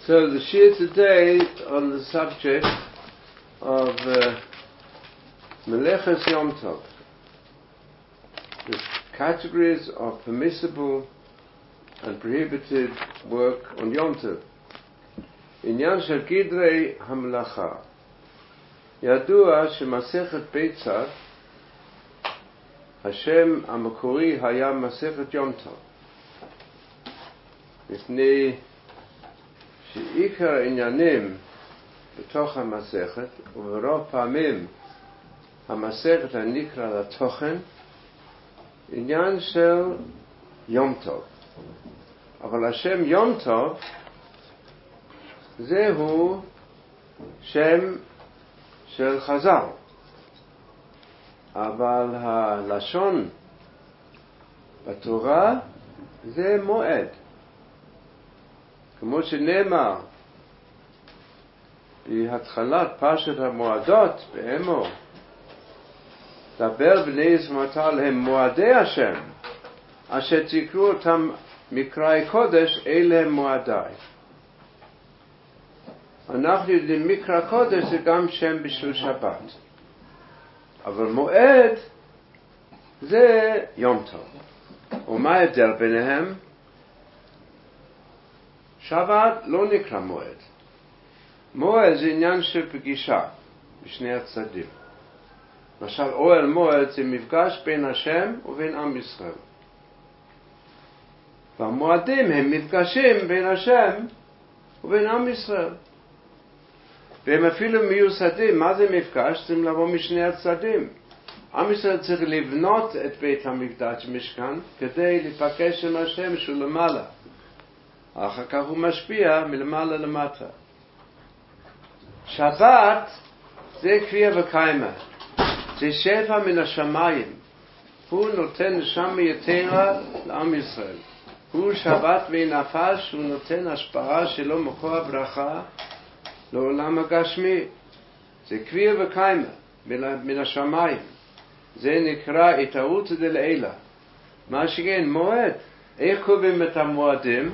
So the shir today on the subject of Meleches Yom Tov, the categories of permissible and prohibited work on Yom Tov. Inyan shel Gidrei HaMelacha. ידוע שמסכת ביצת, השם המקורי היה מסכת יום טוב. לפני שעיקר העניינים בתוך המסכת, וברוב פעמים המסכת הנקרא לתוכן, עניין של יום טוב. אבל השם יום טוב זהו שם של חז"ל, אבל הלשון בתורה זה מועד, כמו שנאמר בהתחלת פרשת המועדות באמור, דבר בני ישראל הם מועדי השם אשר תקראו אותם מקראי קודש, אלה הם מועדיי. אנחנו יודעים מקרא קודש זה גם שם בשביל שבת, אבל מועד זה יום טוב. ומה ההבדל ביניהם? שבת לא נקרא מועד. מועד זה עניין של פגישה בשני הצדדים. למשל אוהל מועד זה מפגש בין השם ובין עם ישראל, והמועדים הם מפגשים בין השם ובין עם ישראל, והם אפילו מיוסדים. מה זה מפגש? צריכים לבוא משני הצדדים. עם ישראל צריך לבנות את בית המקדש משכן כדי להיפגש עם השם שהוא למעלה, אחר כך הוא משפיע מלמעלה למטה. שבת זה קביעה וקיימה, זה שפע מן השמיים, הוא נותן נשמה יתרה לעם ישראל, הוא שבת ונפש, הוא נותן השפעה שלו מקור הברכה לעולם הגשמי. זה קביעה וקיימה מן השמיים, זה נקרא התערותא דלעילא. מה שכן מועד, איך קובעים את המועדים?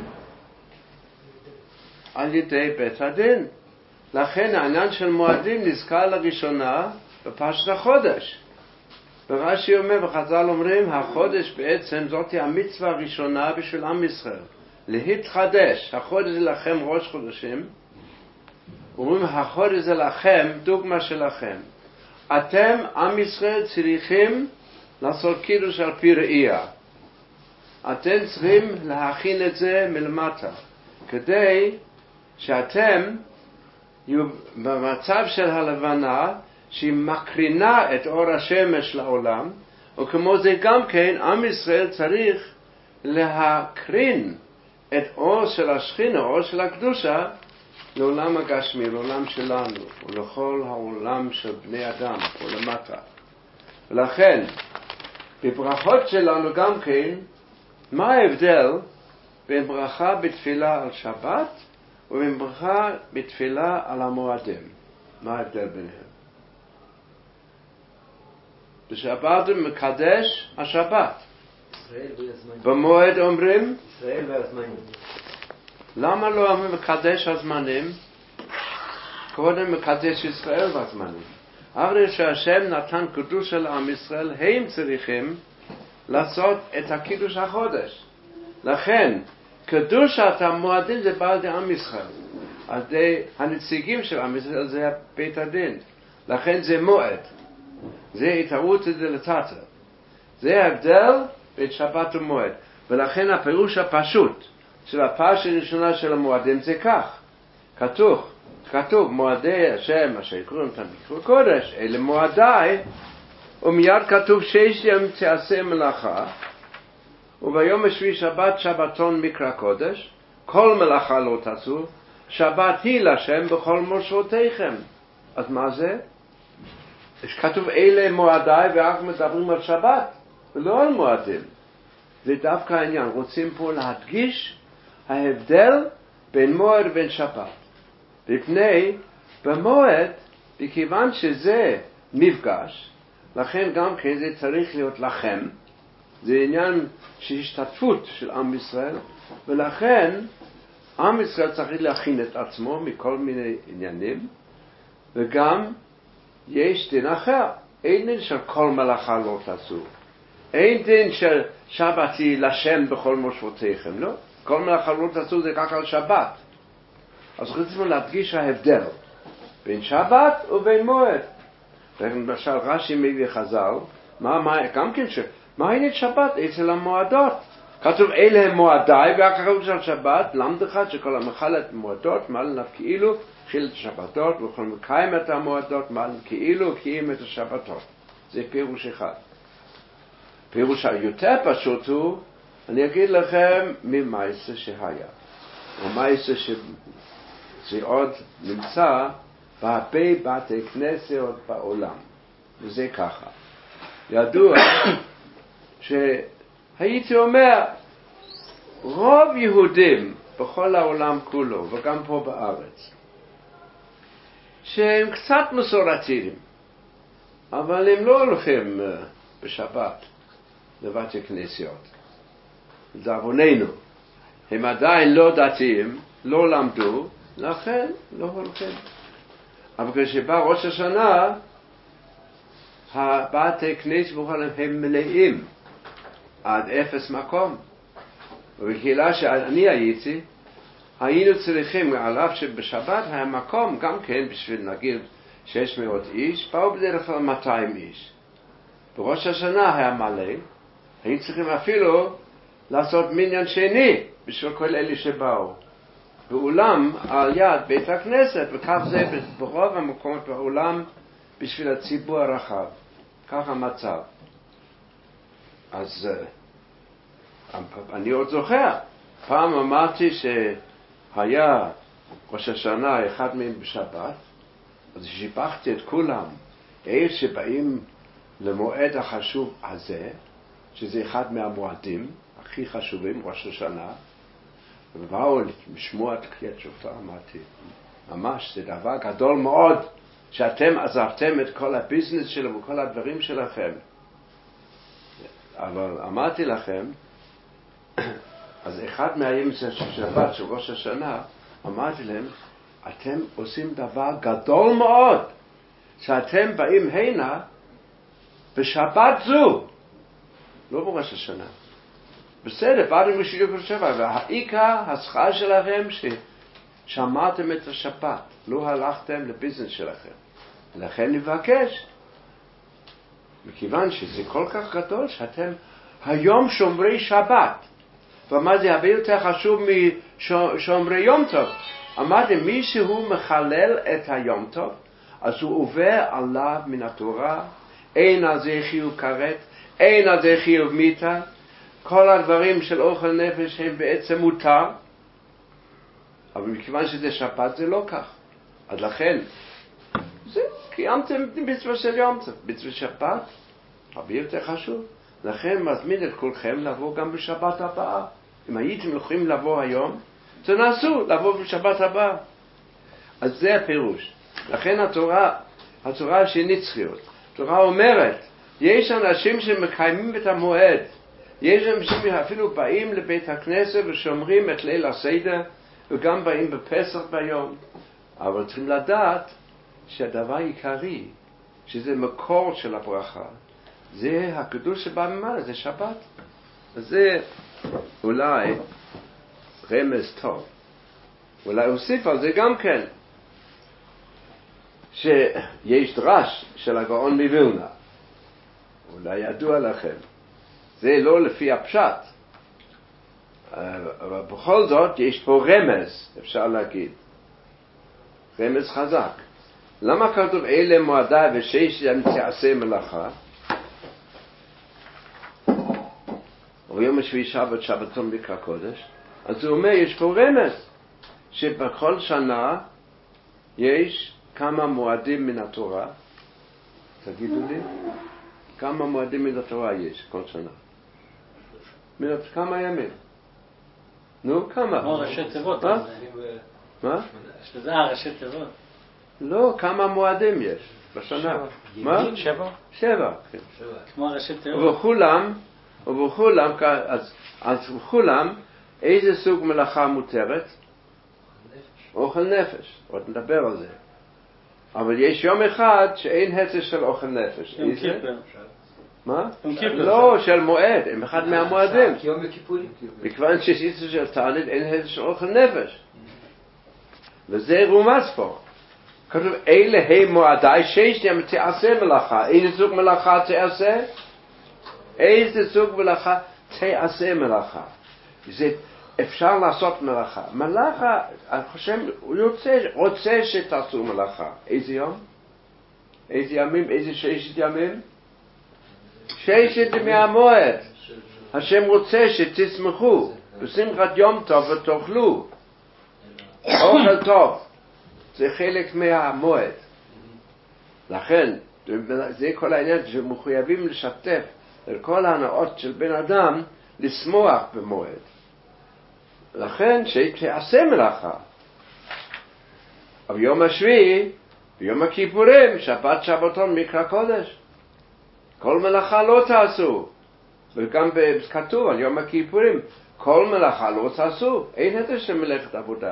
על ידי בית הדין. לכן העניין של מועדים נזכר לראשונה בפרשת החודש. ברש"י אומר וחז"ל אומרים, החודש בעצם זאת המצווה הראשונה בשביל עם ישראל, להתחדש. החודש זה לכם ראש חודשים, אומרים החודש זה לכם דוגמה שלכם. אתם עם ישראל צריכים לעשות קידוש על פי ראייה, אתם צריכים להכין את זה מלמטה כדי שאתם יהיו במצב של הלבנה שהיא מקרינה את אור השמש לעולם, וכמו זה גם כן עם ישראל צריך להקרין את אור של השכינה, אור של הקדושה, לעולם הגשמי, לעולם שלנו ולכל העולם של בני אדם פה למטה. ולכן בברכות שלנו גם כן, מה ההבדל בין ברכה בתפילה על שבת ובין ברכה בתפילה על המועדים? מה ההבדל ביניהם? בשבת מקדש השבת, במועד אומרים ישראל והזמנים. למה לא אומרים מקדש הזמנים? קודם מקדש ישראל והזמנים. אבל שהשם נתן קדוש על עם ישראל, הם צריכים לעשות את הקידוש החודש. לכן קדושת המועדים זה בא על ידי עם ישראל, על ידי הנציגים של עם ישראל, זה בית הדין. לכן זה מועד, זה התערותא דלתתא, זה ההבדל בין שבת ומועד. ולכן הפירוש הפשוט של הפרשה הראשונה של המועדים זה כך, כתוב מועדי השם אשר יקראו אותם מקראי קודש, אלה מועדיי, ומיד כתוב 6 ימים תעשה מלאכה, וביום השביעי שבת שבתון מקרא קודש, כל מלאכה לא תעשו, שבת היא להשם בכל מושבותיכם. אז מה זה? כתוב אלה מועדיי, ואנחנו מדברים על שבת ולא על מועדים. זה דווקא העניין, רוצים פה להדגיש ההבדל בין מועד ובין שבת. בפני במועד, מכיוון שזה מפגש, לכן גם כן זה צריך להיות לכם, זה עניין של השתתפות של עם ישראל, ולכן עם ישראל צריך להכין את עצמו מכל מיני עניינים, וגם יש דין אחר. אין דין של כל מלאכה לא תעשו. אין דין של שבתי לשם בכל מושבותיכם, לא? כל מלאכה לא תעשו זה רק על שבת. אז רצינו להדגיש ההבדל בין שבת ובין מועד. למשל רש"י מביא חז"ל, גם כן מה העניין שבת אצל המועדות? כתוב אלה הם מועדיי, ואחר כך של שבת, למדך שכל המחל את המועדות, מעלן כאילו, חיל את השבתות, וכל מקיים את המועדות, מעלן כאילו, קיים את השבתות. זה פירוש אחד. פירוש היותר פשוט הוא, אני אגיד לכם ממעשה שהיה. ומעשה שזה עוד נמצא בהרבה בתי כנסת בעולם. וזה ככה. ידוע שהייתי אומר, רוב יהודים בכל העולם כולו, וגם פה בארץ, שהם קצת מסורתיים, אבל הם לא הולכים בשבת לבתי כנסיות. זה עווננו. הם עדיין לא דתיים, לא למדו, לכן לא הולכים. אבל כשבא ראש השנה, הבתי כנסת הם מלאים עד אפס מקום. ובקהילה שאני הייתי, היינו צריכים, על אף שבשבת היה מקום, גם כן בשביל נגיד 600 איש, באו בדרך כלל 200 איש. בראש השנה היה מלא, היינו צריכים אפילו לעשות מניין שני בשביל כל אלה שבאו. באולם על יד בית הכנסת, וכך זה ברוב המקומות בעולם בשביל הציבור הרחב. כך המצב. אז אני עוד זוכר, פעם אמרתי שהיה ראש השנה אחד מהם בשבת, אז שיבחתי את כולם, אלה שבאים למועד החשוב הזה, שזה אחד מהמועדים הכי חשובים, ראש השנה, ובאו לשמוע את קריאת שופר, אמרתי, ממש זה דבר גדול מאוד, שאתם עזבתם את כל הביזנס שלו וכל הדברים שלכם. אבל אמרתי לכם, אז אחד מהימים של שבת, של ראש השנה, אמרתי להם, אתם עושים דבר גדול מאוד, שאתם באים הנה בשבת זו, לא בראש השנה. בסדר, באתם בשיעור בשבת, והעיקר השכר שלכם ששמרתם את השבת, לא הלכתם לביזנס שלכם. לכן נבקש, מכיוון שזה כל כך גדול שאתם היום שומרי שבת, ומה זה הרבה יותר חשוב משומרי יום טוב. אמרתי, מי שהוא מחלל את היום טוב, אז הוא עובר עליו מן התורה, אין על זה חיוב כרת, אין על זה חיוב מיתה, כל הדברים של אוכל נפש הם בעצם מותר, אבל מכיוון שזה שבת זה לא כך. אז לכן, זה קיימתם מצווה של יום טוב, מצווה שבת, הרבה יותר חשוב. לכן מזמין את כולכם לבוא גם בשבת הבאה. אם הייתם יכולים לבוא היום, תנסו לבוא בשבת הבאה. אז זה הפירוש. לכן התורה השנית צריכה. התורה אומרת, יש אנשים שמקיימים את המועד. יש אנשים אפילו באים לבית הכנסת ושומרים את ליל הסדר, וגם באים בפסח ביום. אבל צריכים לדעת שהדבר העיקרי, שזה מקור של הברכה, זה הקדוש שבא ממעלה, זה שבת. אז זה אולי רמז טוב. אולי אוסיף על זה גם כן, שיש דרש של הגאון מווילנה. אולי ידוע לכם. זה לא לפי הפשט. אבל בכל זאת יש פה רמז, אפשר להגיד. רמז חזק. למה כתוב אלה מועדיי ושש תעשה מלאכה? ויום השביעי שבת, שבתון מקרא קודש. אז הוא אומר, יש פה רמז, שבכל שנה יש כמה מועדים מן התורה. תגידו לי, כמה מועדים מן התורה יש כל שנה? כמה ימים? נו, כמה? כמו ראשי תיבות. מה? שזה ראשי תיבות. לא, כמה מועדים יש בשנה? מה? 7. 7, כן. כמו ראשי תיבות. ובכולם, אז בכולם, איזה סוג מלאכה מותרת? אוכל נפש, עוד נדבר על זה. אבל יש יום אחד שאין הצל של אוכל נפש. יום כיפר. מה? יום כיפר. לא, של מועד, הם אחד מהמועדים. יום הכיפורים. מכיוון שיש הצל של תענית, אין הצל של אוכל נפש. וזה רומז פה. כתוב, אלה הם מועדי שיש להם תעשה מלאכה. איזה סוג מלאכה תעשה? איזה סוג מלאכה תעשה מלאכה. זה אפשר לעשות מלאכה. מלאכה, אני חושב, הוא רוצה שתעשו מלאכה. איזה יום? איזה ימים? איזה 6 ימים? 6 ימי המועד. השם רוצה שתשמחו. בשמחת יום טוב ותאכלו. אוכל טוב. זה חלק מהמועד. לכן, זה כל העניין שמחויבים לשתף את כל ההנאות של בן אדם לשמוח במועד. לכן שתעשה מלאכה. אבל יום השביעי, ביום הכיפורים, שבת שבתון מקרא קודש. כל מלאכה לא תעשו. וגם כתוב על יום הכיפורים, כל מלאכה לא תעשו. אין את זה מלאכת עבודה.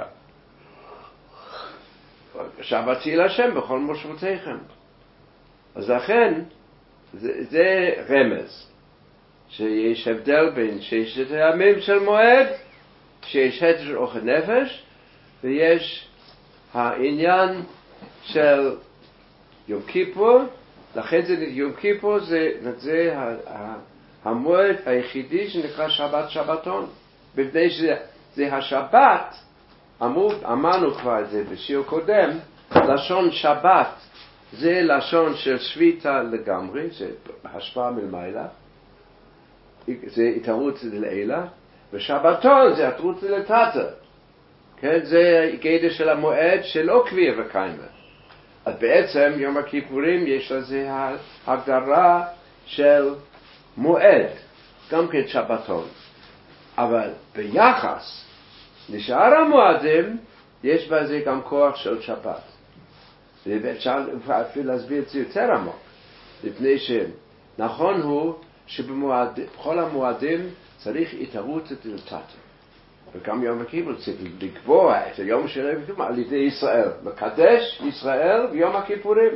שבתי להשם בכל מושבותיכם. אז לכן, זה רמז. שיש הבדל בין 6 הימים של מועד, שיש הצל של אוכל נפש, ויש העניין של יום כיפור. לכן זה יום כיפור, זה המועד היחידי שנקרא שבת שבתון. בפני שזה השבת, אמרנו כבר את זה בשיעור קודם, לשון שבת זה לשון של שביתה לגמרי, זה השפעה מלמעלה, זה התערות לעילה, ושבתון זה התערות לטאטה. כן? זה גדר של המועד שלא קביע וקיימה. אז בעצם יום הכיפורים יש לזה הגדרה של מועד, גם כן שבתון. אבל ביחס לשאר המועדים יש בזה גם כוח של שבת. ואפשר אפילו להסביר את זה יותר עמוק. לפני שנכון הוא שבכל המועדים צריך התערות דלתתא. וגם יום הכיפור צריך לקבוע את היום של יום הכיפור על ידי ישראל. מקדש ישראל ביום הכיפורים.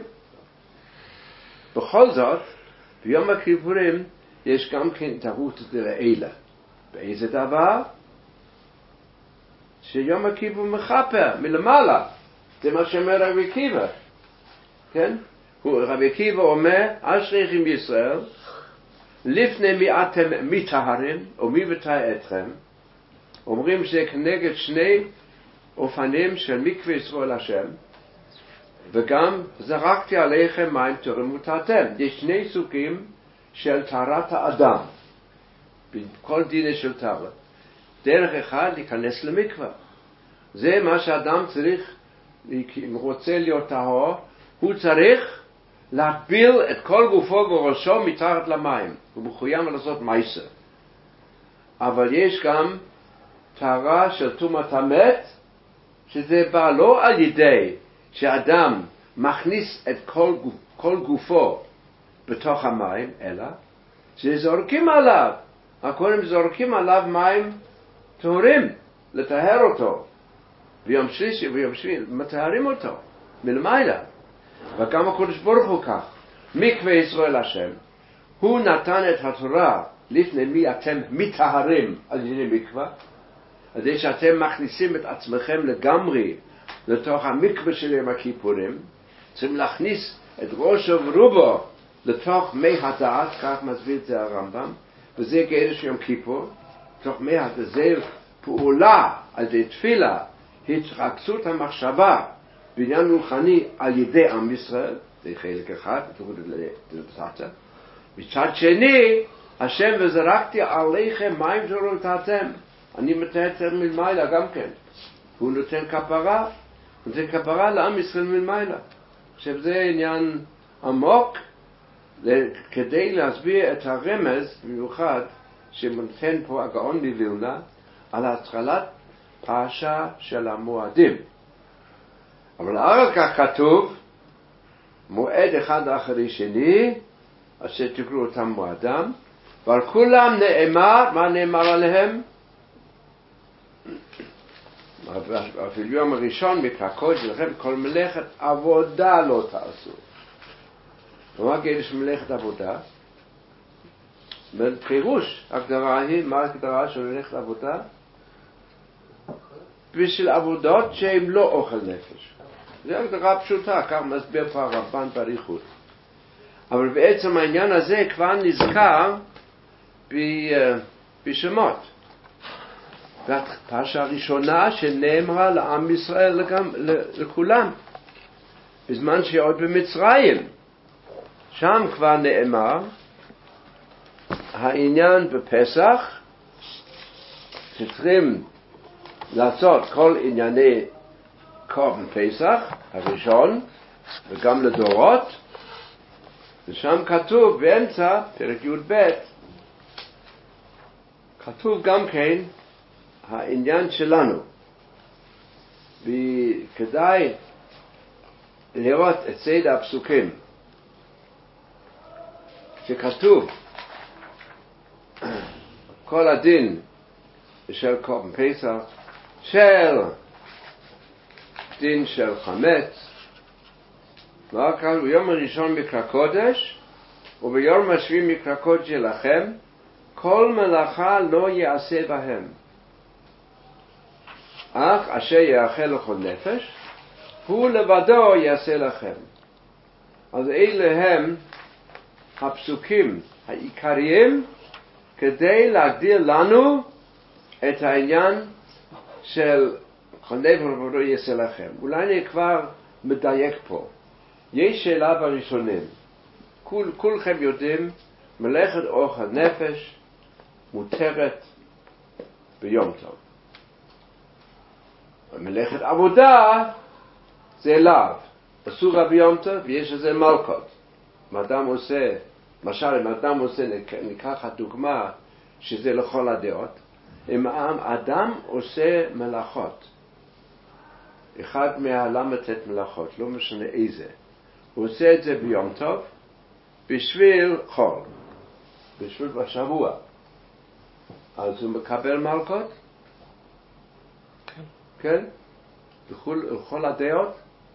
בכל זאת, ביום הכיפורים יש גם כן התערות דלעילה. באיזה דבר? שיום הכיפור מחפר מלמעלה. זה מה שאומר רבי עקיבא. כן? רבי עקיבא אומר, אשריכם ישראל, לפני מי אתם מטהרים, או מי מטהר אתכם, אומרים שזה כנגד שני אופנים של מקווה ישראל השם, וגם זרקתי עליכם מים טהורים וטהרתם. יש 2 סוגים של טהרת האדם, בכל דיני של טהרה. דרך אחד להיכנס למקווה. זה מה שאדם צריך, אם הוא רוצה להיות טהור, הוא צריך להטביל את כל גופו וראשו מתחת למים. הוא מחויב לעשות מעשה. אבל יש גם טהרה של טומאת המת, שזה בא לא על ידי שאדם מכניס את כל גופו בתוך המים, אלא שזורקים עליו. הקודם זורקים עליו מים טהורים, לטהר אותו. ביום שלישי וביום שביעי מטהרים אותו מלמעלה. וגם הקדוש ברוך הוא כך, מקווה ישראל השם, הוא נתן את התורה לפני מי אתם מטהרים על ידי מקווה, על ידי שאתם מכניסים את עצמכם לגמרי לתוך המקווה של יום הכיפורים, צריכים להכניס את ראשו ורובו לתוך מי הדעת, כך מסביר את זה הרמב"ם, וזה גדר של יום כיפור, לתוך מי הדעת, זה פעולה על ידי תפילה, התרכזות המחשבה בעניין רוחני על ידי עם ישראל, זה חלק אחד, מצד שני, השם וזרקתי עליכם מים טהורים וטהרתם. אני מטהר מלמעלה גם כן. הוא נותן כפרה, נותן כפרה לעם ישראל מלמעלה. עכשיו זה עניין עמוק, כדי להסביר את הרמז במיוחד שמנתן פה הגאון מווילנה על התחלת פרשה של המועדים. אבל אחר כך כתוב מועד אחד אחרי שני אשר תקראו אותם מועדם, ועל כולם נאמר, מה נאמר עליהם? אפילו יום הראשון מקרא קודש לכם כל מלאכת עבודה לא תעשו. ומה קידוש מלאכת עבודה? בפירוש הגדרה היא, מה ההגדרה של מלאכת עבודה? בשביל עבודות שהן לא אוכל נפש. זו הגדרה פשוטה, כך מסביר פה הרמב"ן באריכות. אבל בעצם העניין הזה כבר נזכר בשמות. והפרשה הראשונה שנאמרה לעם ישראל לכולם, בזמן שעוד במצרים. שם כבר נאמר העניין בפסח, שצריכים לעשות כל ענייני קורבן פסח הראשון וגם לדורות, ושם כתוב באמצע פרק י"ב כתוב גם כן העניין שלנו, וכדאי לראות את סדר הפסוקים שכתוב כל הדין של קורבן פסח, של דין של חמץ, מה כתוב? ביום הראשון מקרא קודש וביום השביעי מקרא קודש שלכם כל מלאכה לא יעשה בהם, אך אשר יאכל לכל נפש הוא לבדו יעשה לכם. אז אלה הם הפסוקים העיקריים כדי להגדיר לנו את העניין של כל נפש ולבדו יעשה לכם. אולי אני כבר מדייק פה. יש שאלה בראשונים, כולכם יודעים, מלאכת אוכל נפש מותרת ביום טוב. מלאכת עבודה זה לאו, אסור ביום טוב, ויש לזה מלכות. אם אדם עושה, למשל אם אדם עושה, ניקח הדוגמה שזה לכל הדעות, אם אדם עושה מלאכות, אחד מהל"ט מלאכות, לא משנה איזה, הוא עושה את זה ביום טוב, בשביל חול, בשביל בשבוע, אז הוא מקבל מלכות? כן. כן? לכל הדעות?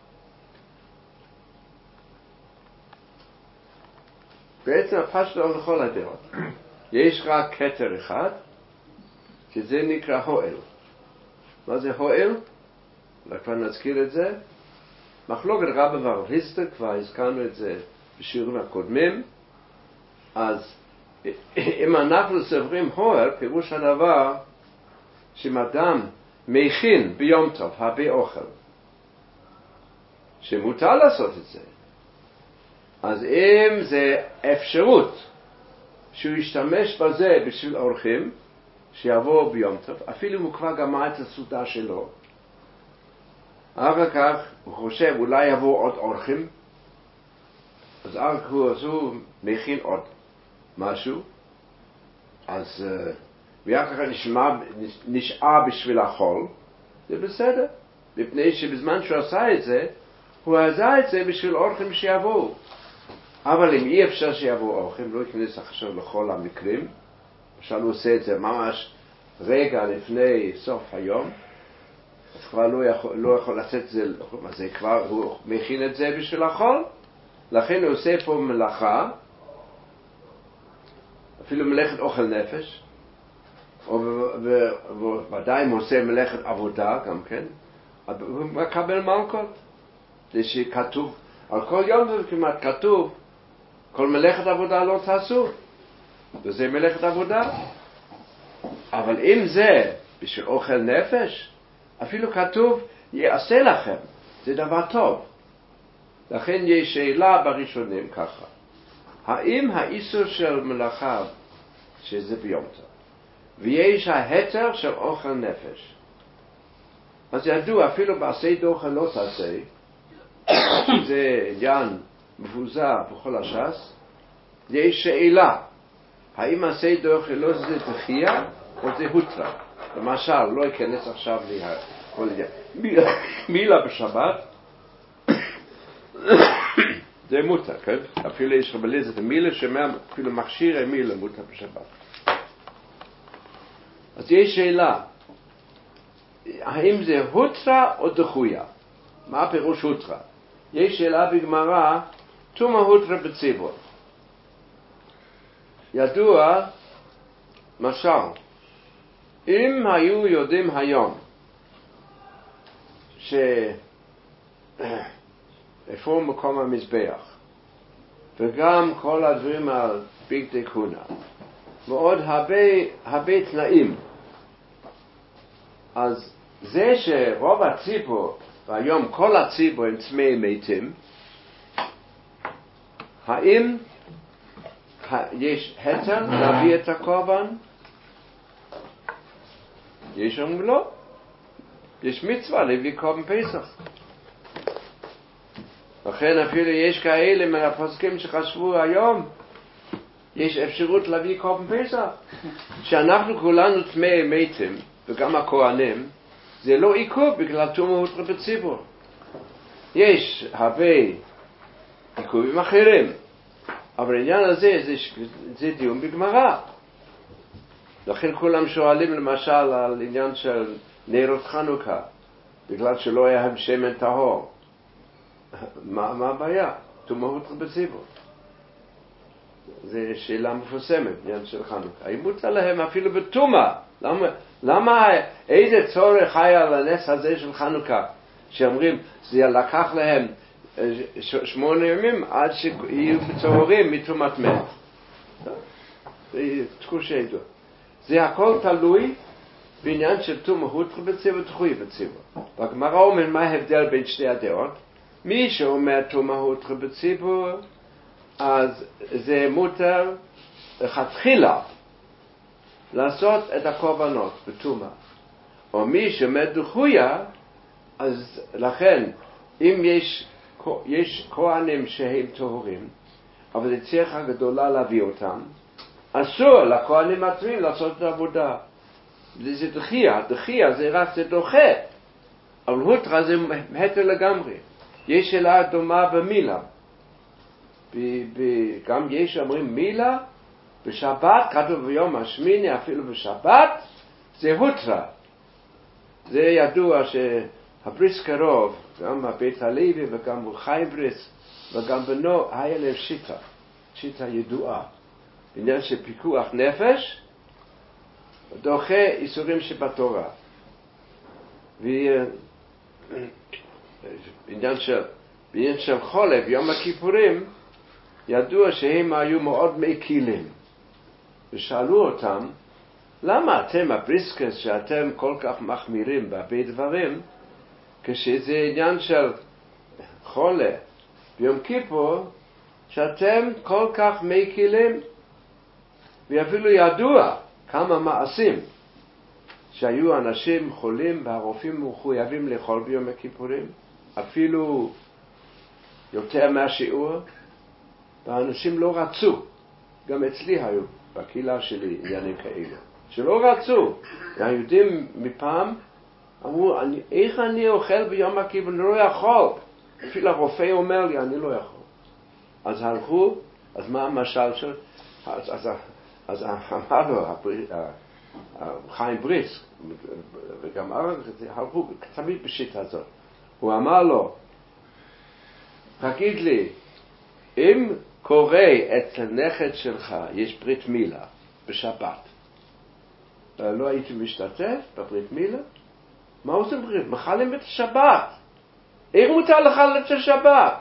בעצם הפשט לא לכל הדעות. יש רק כתר אחד, שזה נקרא הועל. מה זה הועל? כבר נזכיר את זה. מחלוקת רבא ורב חיסדא, כבר הזכרנו את זה בשיעורים הקודמים. אז אם אנחנו סוברים הועל, פירוש הדבר שאם אדם מכין ביום טוב הרבה אוכל, שמותר לעשות את זה, אז אם זה אפשרות שהוא ישתמש בזה בשביל אורחים שיבואו ביום טוב, אפילו אם הוא כבר גמר את הסעודה שלו, אחר כך הוא חושב אולי יבואו עוד אורחים, אז אחר כך הוא מכין עוד משהו, אז ואחר כך נשאר בשביל החול, זה בסדר, מפני שבזמן שהוא עשה את זה, הוא עשה את זה בשביל אורחים שיבואו. אבל אם אי אפשר שיבואו אורחים, לא יכנס עכשיו לכל המקרים, למשל הוא עושה את זה ממש רגע לפני סוף היום, אז כבר לא יכול לצאת את זה, אז זה כבר, הוא מכין את זה בשביל החול, לכן הוא עושה פה מלאכה, אפילו מלאכת אוכל נפש, וודאי אם הוא עושה מלאכת עבודה גם כן, הוא מקבל מלכות. זה שכתוב, על כל יום זה כמעט כתוב, כל מלאכת עבודה לא תעשו, וזה מלאכת עבודה. אבל אם זה בשביל אוכל נפש, אפילו כתוב יעשה לכם, זה דבר טוב. לכן יש שאלה בראשונים ככה, האם האיסור של מלאכה שזה ביום טוב, ויש ההתר של אוכל נפש, אז ידוע אפילו בעשה דוחה לא תעשה, זה עניין מבוזר בכל הש"ס, יש שאלה, האם עשה דוחה לא זה דחייה או זה הותרה. למשל, לא ייכנס עכשיו לכל עניין. מילה בשבת, זה מותר, כן? אפילו יש רבליז את המילה אפילו מכשיר מילה מותר בשבת. אז יש שאלה, האם זה הותרה או דחויה? מה הפירוש הותרה? יש שאלה בגמרא, תומא הותרה בציבור. ידוע, משל, אם היו יודעים היום איפה מקום המזבח וגם כל הדברים על בגדי כהונה ועוד הרבה תנאים, אז זה שרוב הציבור והיום כל הציבור הם צמאי מתים, האם יש היתר להביא את הקורבן? יש אומרים לא, יש מצווה להביא קורבן פסח. לכן אפילו יש כאלה מהפוסקים שחשבו היום יש אפשרות להביא קורבן פסח. שאנחנו כולנו טמאי מתים וגם הכהנים, זה לא עיכוב בגלל תומא הותרה בציבור. יש הרבה עיכובים אחרים, אבל העניין הזה זה דיון בגמרא. לכן כולם שואלים למשל על עניין של נרות חנוכה, בגלל שלא היה שמן טהור. מה הבעיה? תומא הותרה בציבור. זו שאלה מפורסמת, עניין של חנוכה. האם מותר להם אפילו בתומא? למה איזה צורך היה לנס הזה של חנוכה? שאומרים, זה לקח להם 8 ימים עד שיהיו בצהורים מתומת מת. זה תחושה ידוע. זה הכל תלוי בעניין של תומא הותרה בציבור ודחויה בציבור. והגמרא אומר מה ההבדל בין שתי הדעות. מי שאומר תומא הותרה בציבור, אז זה מותר לכתחילה לעשות את הקורבנות בתומא. או מי שאומר דחויה, אז לכן אם יש כהנים שהם טהורים, אבל זה צריכה גדולה להביא אותם, אסור לכהנים עצמם לעשות את העבודה. זה דחייה, דחייה זה רק זה דוחה, אבל הותרה זה היתר לגמרי. יש שאלה דומה במילה. גם יש אומרים מילה בשבת, כתוב ביום השמיני אפילו בשבת, זה הותרה. זה ידוע שהבריס קרוב, גם הבית הלוי וגם חיים בריס וגם בנו, היה להם שיטה ידועה. עניין של פיקוח נפש, דוחה איסורים שבתורה. בעניין של חולה ביום הכיפורים, ידוע שהם היו מאוד מקילים. ושאלו אותם, למה אתם הבריסקס שאתם כל כך מחמירים בהרבה דברים, כשזה עניין של חולה ביום כיפור, שאתם כל כך מקילים? ואפילו ידוע כמה מעשים שהיו אנשים חולים והרופאים מחויבים לאכול ביום הכיפורים, אפילו יותר מהשיעור, והאנשים לא רצו. גם אצלי היו בקהילה שלי עניינים כאלה שלא רצו. היהודים מפעם אמרו, איך אני אוכל ביום הכיפור? אני לא יכול. אפילו הרופא אומר לי, אני לא יכול. אז הלכו, אז מה המשל של? אז אמר לו חיים בריס, וגם הלכו תמיד בשיטה הזאת. הוא אמר לו, תגיד לי, אם קורה אצל נכד שלך יש ברית מילה בשבת, לא הייתי משתתף בברית מילה? מה עושים ברית? מחללים את השבת. איך מותר לחלל את השבת?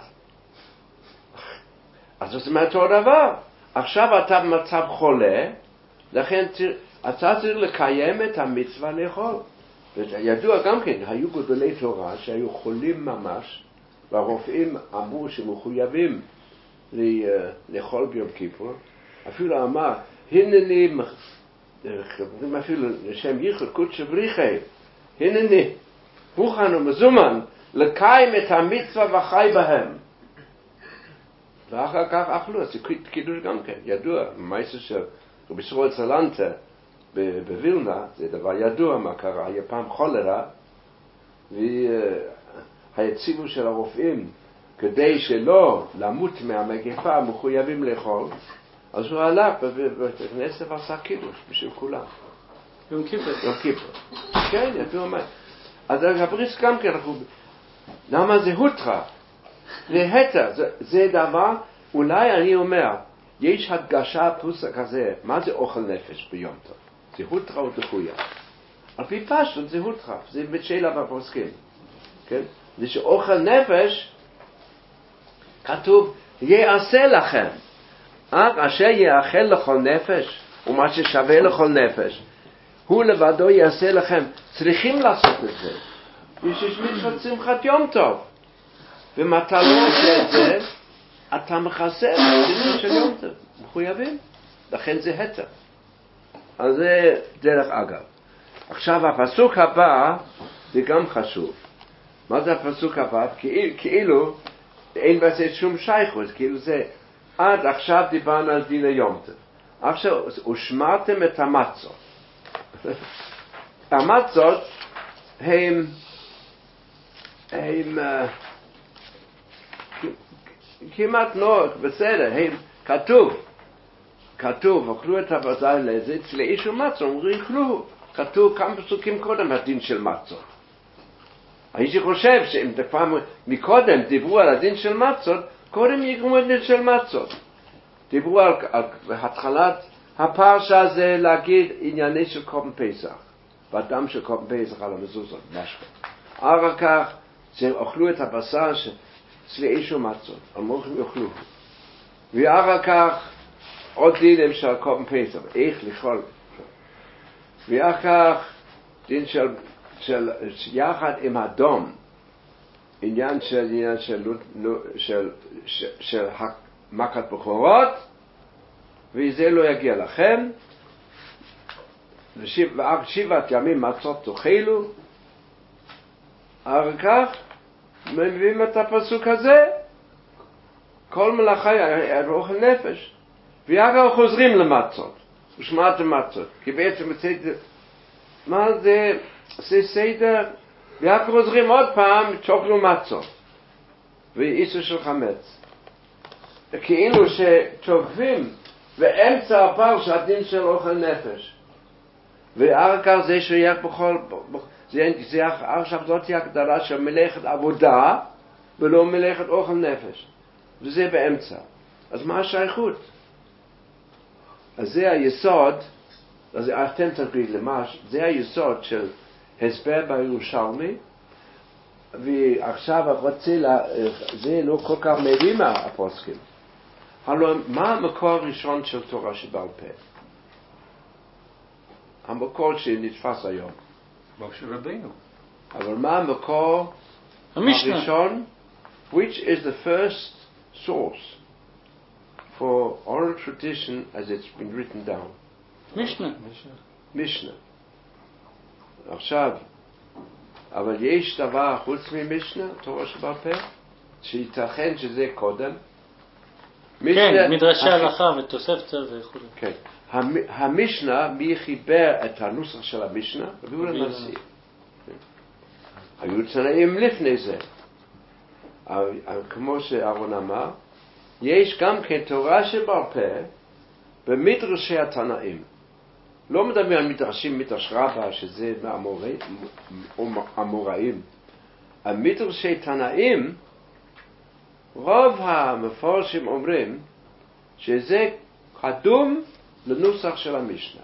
אז זה מאותו דבר. עכשיו אתה במצב חולה, לכן אתה צריך לקיים את המצווה לאכול. ידוע גם כן, היו גדולי תורה שהיו חולים ממש, והרופאים אמרו שמחויבים לאכול ביום כיפור. אפילו אמר, הנני, אפילו לשם ייחוד קודש בריחי, הנני, מוכן ומזומן, לקיים את המצווה וחי בהם. ואחר כך אכלו, זה קידוש גם כן, ידוע, מעשה של רבי ישראל סלנטה בווילנה, זה דבר ידוע מה קרה, היה פעם חולרה, והציבו של הרופאים, כדי שלא למות מהמגפה, מחויבים לאכול, אז הוא הלך בכנסת ועשה קידוש בשביל כולם. יום כיפור. יום כיפור. כן, ידוע מה. אז הבריס גם כן, למה זה הוטרה? זה התר, זה דבר, אולי אני אומר, יש הדגשה פוסק כזה, מה זה אוכל נפש ביום טוב? זה הוטרה או דחויה? על פי פשטות זה הוטרה, זה בשאלה בפוסקים, כן? זה שאוכל נפש, כתוב, יעשה לכם, אשר יאכל לכל נפש, ומה ששווה לכל נפש, הוא לבדו יעשה לכם, צריכים לעשות את זה. יש מצוות שמחת יום טוב. ואם אתה לא עושה את זה, אתה מכסה את הדינים של יום טוב. מחויבים. לכן זה התר. אז זה דרך אגב. עכשיו הפסוק הבא, זה גם חשוב. מה זה הפסוק הבא? כאילו, אין בזה שום שייכות. כאילו זה, עד עכשיו דיברנו על דין היום טוב. עכשיו, ושמרתם את המצות. המצות הם כמעט נוח, בסדר, הם כתוב, אוכלו את הבשר לזה, אצל איש ומצות, אומרים אכלו, כתוב כמה פסוקים קודם הדין של מצות. הייתי חושב שאם מקודם דיברו על הדין של מצות, קודם יגמרו הדין של מצות. דיברו על התחלת הפרשה הזה להגיד ענייני של קורבן פסח, והדם של קורבן פסח על המזוזות, משהו. אחר כך שאוכלו את הבשר אצל איש ומצות, המוחים יאכלו. ואחר כך עוד דינים של קורבן פסח, איך לאכול. ואחר כך דין של יחד עם אדום, עניין של מכת בכורות, וזה לא יגיע לכם. שבעת ימים מצות תאכלו. אחר כך מביאים את הפסוק הזה, כל מלאכה אוכל נפש, ואחר כך חוזרים למצות, ושמעתם מצות, כי בעצם מה זה סדר, ואחר כך חוזרים עוד פעם, תאכלו מצות, ואיסור של חמץ. כאילו שתוקפים באמצע הפרשה הדין של אוכל נפש, ואחר כך זה שייך בכל, זה עכשיו זאת היא הגדרה של מלאכת עבודה ולא מלאכת אוכל נפש, וזה באמצע. אז מה השייכות? אז זה היסוד, אז אתם תגיד למש, זה היסוד של הסבר בירושלמי, ועכשיו רוצה, זה לא כל כך מבין מהפוסקים. הלוא מה המקור הראשון של תורה שבעל פה? המקור שנתפס היום. משה רבינו. אבל מה המקור הראשון? Which is the first source for oral tradition as it's been written down? משנה. עכשיו, אבל יש דבר חוץ ממשנה, תורה שבעל פה, שייתכן שזה קודם. כן, מדרשי הלכה ותוספתא וכו'. כן. המשנה, מי חיבר את הנוסח של המשנה? רבי יהודה הנשיא. היו תנאים לפני זה. כמו שאהרון אמר, יש גם כן תורה שבעל פה במדרשי התנאים. לא מדבר על מדרשים, מדרש רבה, שזה מהאמוראים. המדרשי תנאים, רוב המפורשים אומרים שזה קדום לנוסח של המשנה.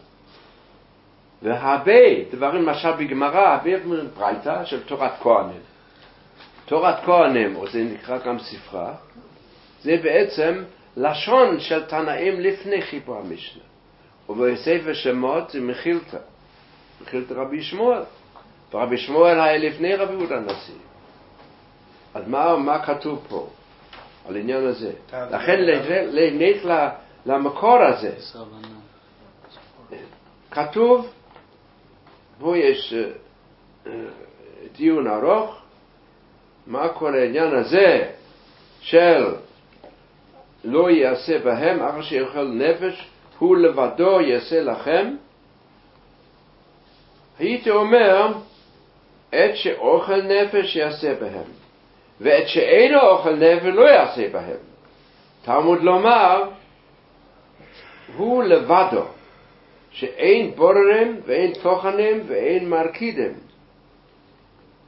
והרבה דברים, למשל בגמרא, הרבה ברייתא של תורת כהנים. תורת כהנים, או זה נקרא גם ספרה, זה בעצם לשון של תנאים לפני חיבור המשנה. ובספר שמות זה מחילתא רבי שמואל. ורבי שמואל היה לפני רבי יהודה הנשיא. אז מה כתוב פה על עניין הזה? לכן נלך למקור הזה. כתוב, פה יש דיון ארוך, מה כל העניין הזה של לא יעשה בהם אחר שיאכל נפש, הוא לבדו יעשה לכם. הייתי אומר, את שאוכל נפש יעשה בהם, ואת שאינו אוכל נפש לא יעשה בהם. תלמוד לומר, הוא לבדו, שאין בוררים ואין טוחנים ואין מרקידים.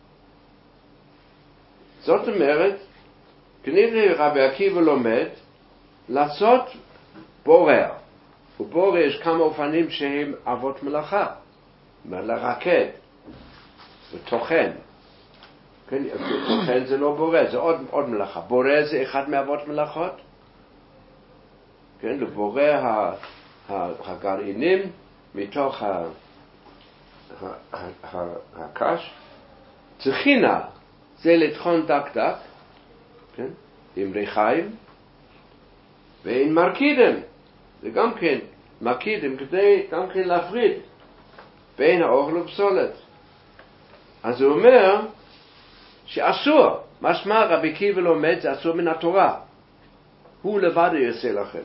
זאת אומרת, כנראה רבי עקיבא לומד לעשות בורר. ובורר יש כמה אופנים שהם אבות מלאכה. לרקד, וטוחן. כן, טוחן זה לא בורר, זה עוד מלאכה. בורר זה אחד מאבות מלאכות. כן, לבורר הגרעינים מתוך הקש. צריכינה זה לטחון דק דק, כן, עם ריחיים, ואין מרקידם, זה גם כן, מרקידם כדי גם כן להפריד בין האוכל ופסולת. אז הוא אומר שאסור, משמע רבי עקיבא לומד, זה אסור מן התורה. הוא לבד יעשה לכם.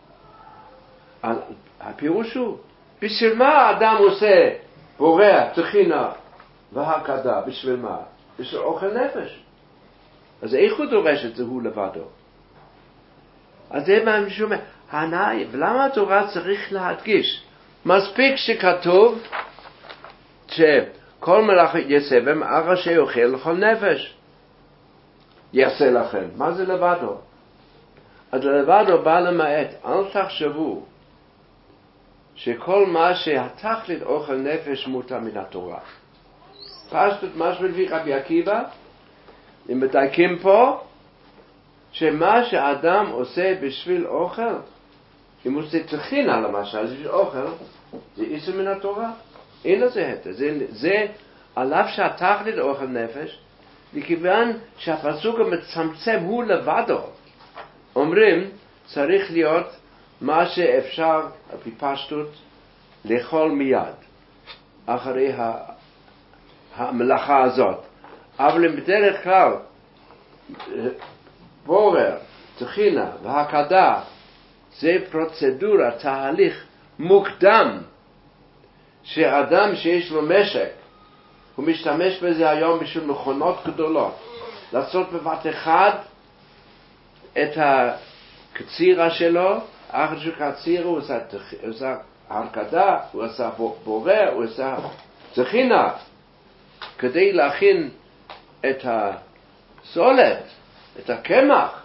הפירוש הוא, בשביל מה האדם עושה בורע, טחינה והקדה? בשביל מה? בשביל אוכל נפש. אז איך הוא דורש את זה הוא לבדו? אז זה מה שהוא אומר, הנאי, ולמה התורה צריך להדגיש? מספיק שכתוב שכל מלאכה יעשה ומאחר שיאכל לכל נפש יעשה לכם. מה זה לבדו? אז לבדו בא למעט, אל תחשבו שכל מה שהתכלית אוכל נפש מותר מן התורה. פשטות מה שמביא רבי עקיבא, אם מדייקים פה, שמה שאדם עושה בשביל אוכל, אם הוא עושה טחינה למשל, זה בשביל אוכל, זה איסור מן התורה. אין לזה היתר. זה על אף שהתכלית אוכל נפש, מכיוון שהפסוק המצמצם הוא לבדו. אומרים, צריך להיות מה שאפשר, על פי פשטות, לאכול מיד, אחרי המלאכה הזאת. אבל אם בדרך כלל, בורר, טחינה והקדה, זה פרוצדורה, תהליך מוקדם, שאדם שיש לו משק, הוא משתמש בזה היום בשביל מכונות גדולות, לעשות בבת אחד את הקצירה שלו, אחר שקצירה הוא עושה הקדה, הוא עושה בורר, הוא עושה טחינה, כדי להכין את הסולת, את הקמח.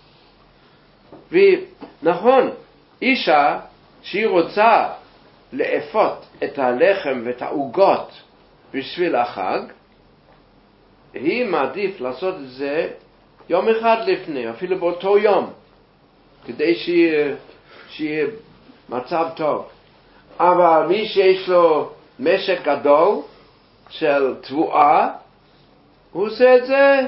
ונכון, אישה שהיא רוצה לאפות את הלחם ואת העוגות בשביל החג, היא מעדיף לעשות את זה יום אחד לפני, אפילו באותו יום, כדי שיהיה מצב טוב. אבל מי שיש לו משק גדול של תבואה, הוא עושה את זה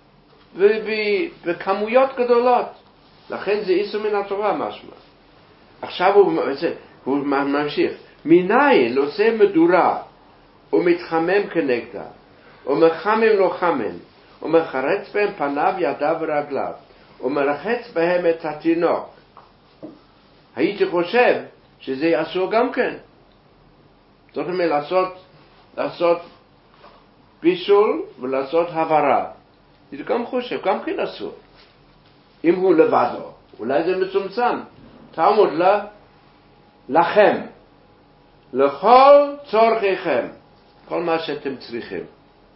בכמויות גדולות. לכן זה איסור מן התורה משמע. עכשיו הוא ממשיך. מניין עושה מדורה ומתחמם כנגדה ומחמם לו חמם ומחרץ בהם פניו ידיו ורגליו ומרחץ בהם את התינוק. הייתי חושב שזה אסור גם כן. זאת אומרת לעשות בישול ולעשות הברה. זה גם חושב, גם כן אסור. אם הוא לבדו, אולי זה מצומצם. תעמוד לכם, לכל צורכיכם, כל מה שאתם צריכים.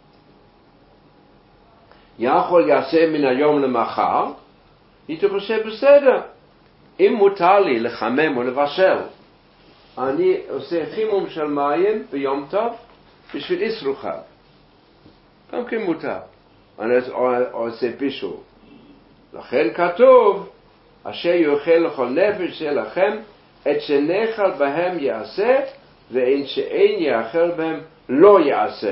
יכול יעשה מן היום למחר, הייתי חושב בסדר. אם מותר לי לחמם או לבשל, אני עושה חימום של מים ביום טוב בשביל איסור חג. גם כן מותר. אני עושה בישול. לכן כתוב, אשר יאכל לכל נפש שלכם, את שנאכל בהם יעשה, ואין שאין יאכל בהם לא יעשה.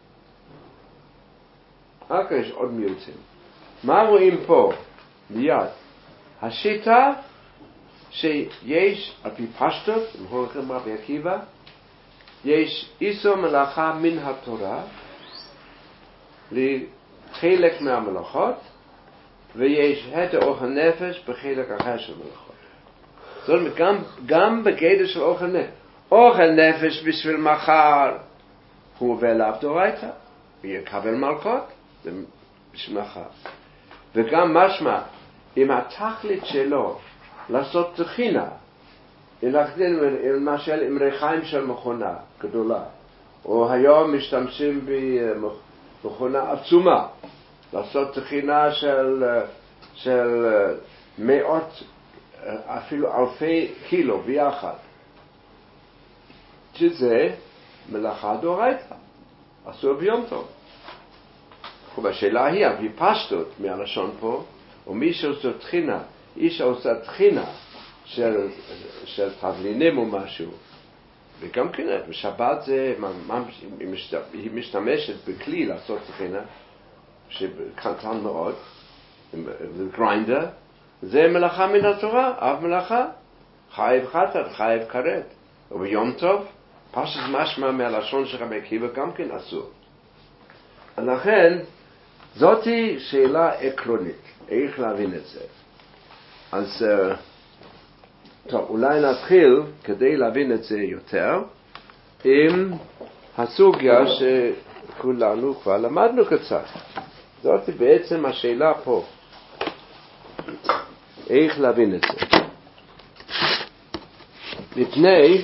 רק יש עוד מיוצים. מה רואים פה? מיד. השיטה שיש, על פי פשטות, אם הולכים רבי עקיבא, יש איסור מלאכה מן התורה, לחלק מהמלאכות, ויש היתר אוכל נפש בחלק אחר של מלאכות. זאת אומרת, גם בגדר של אוכל נפש. אוכל נפש בשביל מחר, הוא עובר לאו דאורייתא, ויקבל מלכות, זה בשביל מחר. וגם משמע, אם התכלית שלו לעשות טחינה, למשל עם ריחיים של מכונה גדולה, או היום משתמשים במכונה עצומה, לעשות תחינה של מאות, אפילו אלפי קילו ביחד. שזה מלאכה דאורייתא, אסור ביום טוב. ובשאלה היא, הוויפשטות מהלשון פה, ומי שעושה תחינה, איש שעושה תחינה של תבלינים או משהו, וגם כן, בשבת זה, היא משתמשת בכלי לעשות תחינה, שקטן מאוד, גריינדר, זה מלאכה מן התורה, אף מלאכה, חייב חטאת, חייב כרת. וביום טוב, פשוט משמע מהלשון של רבי עקיבא גם כן אסור. לכן, זאתי שאלה עקרונית, איך להבין את זה. אז, טוב, אולי נתחיל, כדי להבין את זה יותר, עם הסוגיה שכולנו כבר למדנו קצת. זאתי בעצם השאלה פה, איך להבין את זה. לפני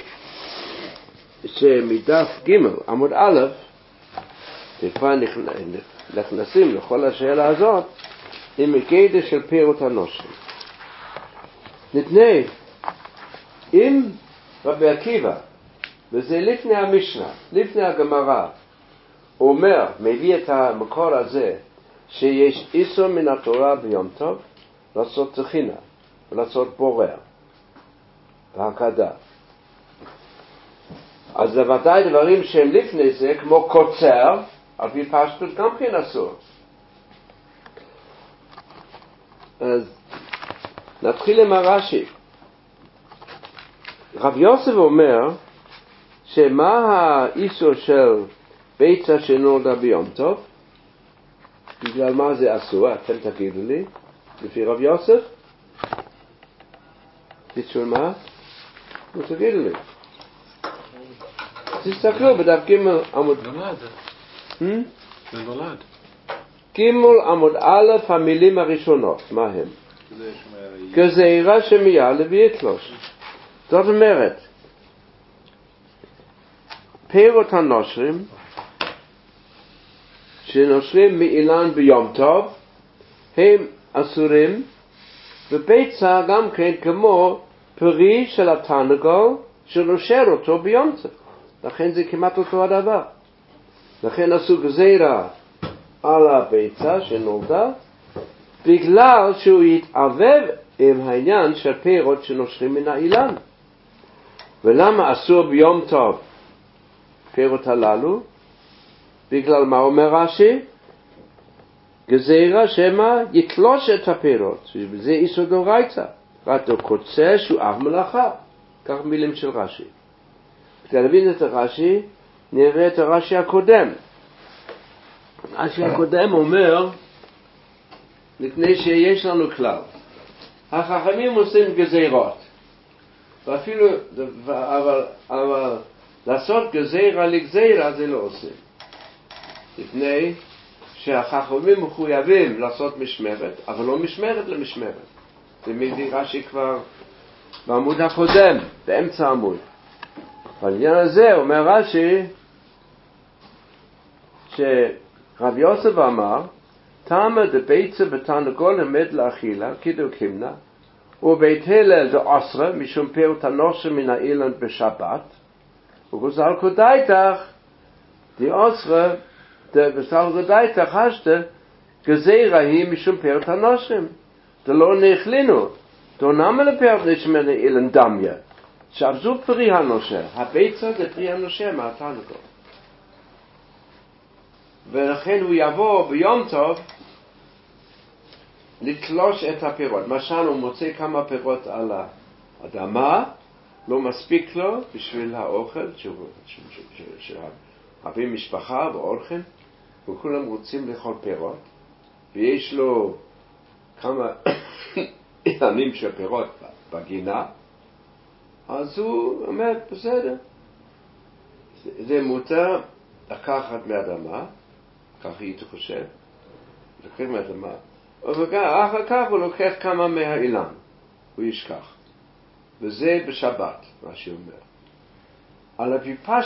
שמדף ג' עמוד א', כבר נכנסים לכל השאלה הזאת, עם הגדר של פירות הנושרים. לפני, אם רבי עקיבא, וזה לפני המשנה, לפני הגמרא, אומר, מביא את המקור הזה, שיש איסור מן התורה ביום טוב, לעשות תחינה, ולעשות בורר, והקדה. אז זה ודאי דברים שהם לפני זה, כמו קוצר, על פי פשטות גם כן אסור. אז נתחיל עם הרש"י. רב יוסף אומר, שמה האיסור של ביצה שנולדה ביום טוב? בגלל מה זה אסור? אתם תגידו לי, לפי רב יוסף? בשביל מה? תגידו לי. תסתכלו בדף ג' עמוד זה נולד. ג' עמוד א', המילים הראשונות, מה הם? גזירה שמיעלה ויתלוש. זאת אומרת, פירות הנושרים שנושרים מאילן ביום טוב הם אסורים, וביצה גם כן כמו פרי של התרנגול שנושר אותו ביום טוב. לכן זה כמעט אותו הדבר. לכן עשו גזירה על הביצה שנולדה, בגלל שהוא יתערבב עם העניין של פירות שנושרים מן האילן. ולמה אסור ביום טוב פירות הללו? בגלל מה אומר רש"י? גזירה שמה יתלוש את הפירות, וזה איסור דאורייתא. רק הוא קוצר שהוא אב מלאכה. כך מילים של רש"י. כדי להבין את הרש"י, נראה את הרש"י הקודם. הרש"י הקודם אומר, לפני שיש לנו כלל, החכמים עושים גזירות, ואפילו, אבל לעשות גזירה לגזירה זה לא עושים. לפני שהחכמים מחויבים לעשות משמרת, אבל לא משמרת למשמרת. זה מביא רש"י כבר בעמוד הקודם, באמצע העמוד. בעניין הזה אומר רש"י שרב יוסף אמר, תמה דביצה בתרנגול עמד לאכילה, כדאוכימנה, ובית הלל דאסרה, משום פירות הנושרים מן האילן בשבת, וגוזל קודאיתך, דאסרה, וגוזל קודאיתך השתה, גזירה היא משום פירות הנושרים. דלא נכלינו, דונמה לפירות נשמר לאילן דמיה. עכשיו זו פרי הנושר, הביצה זה פרי הנושר מהתרנגול. ולכן הוא יבוא ביום טוב לתלוש את הפירות. למשל הוא מוצא כמה פירות על האדמה, לא מספיק לו בשביל האוכל, שהרבים משפחה ואורחים, וכולם רוצים לאכול פירות, ויש לו כמה עניינים של פירות בגינה, אז הוא אומר, בסדר, זה מותר לקחת מהאדמה, כך הייתי חושב, לקחת מהאדמה, ואחר כך הוא לוקח כמה מהאילן, הוא ישכח. וזה בשבת, רש"י אומר. על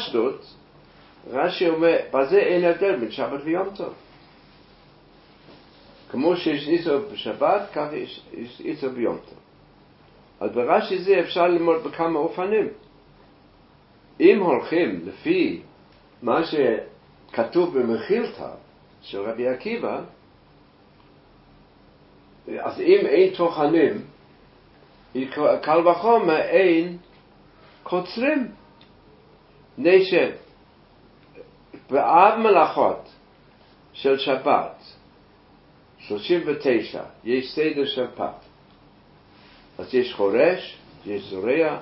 הוויפשטות, רש"י אומר, בזה אין הבדל בין שבת ויום טוב. כמו שיש איסור בשבת, כך יש איסור ביום טוב. אז ברש"י זה אפשר ללמוד בכמה אופנים. אם הולכים לפי מה שכתוב במחילתא של רבי עקיבא, אז אם אין טוחנים, קל וחומר אין קוצרים. נשב באב מלאכות של שבת 39 יש סדר של פת, אז יש חורש, יש זורע,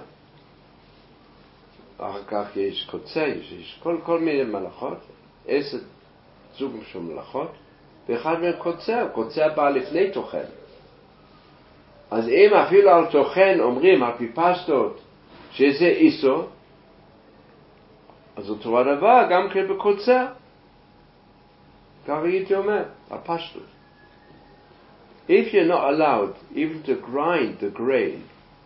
אחר כך יש קוצר, יש כל מיני מלאכות, 10 סוגים של מלאכות, ואחד מהם קוצר בא לפני טוחן. אז אם אפילו על טוחן אומרים על פי פשטות שזה איסור, אז אותו הדבר גם כן בקוצר. כך הייתי אומר, הפשטות. If you're not allowed even to grind the grain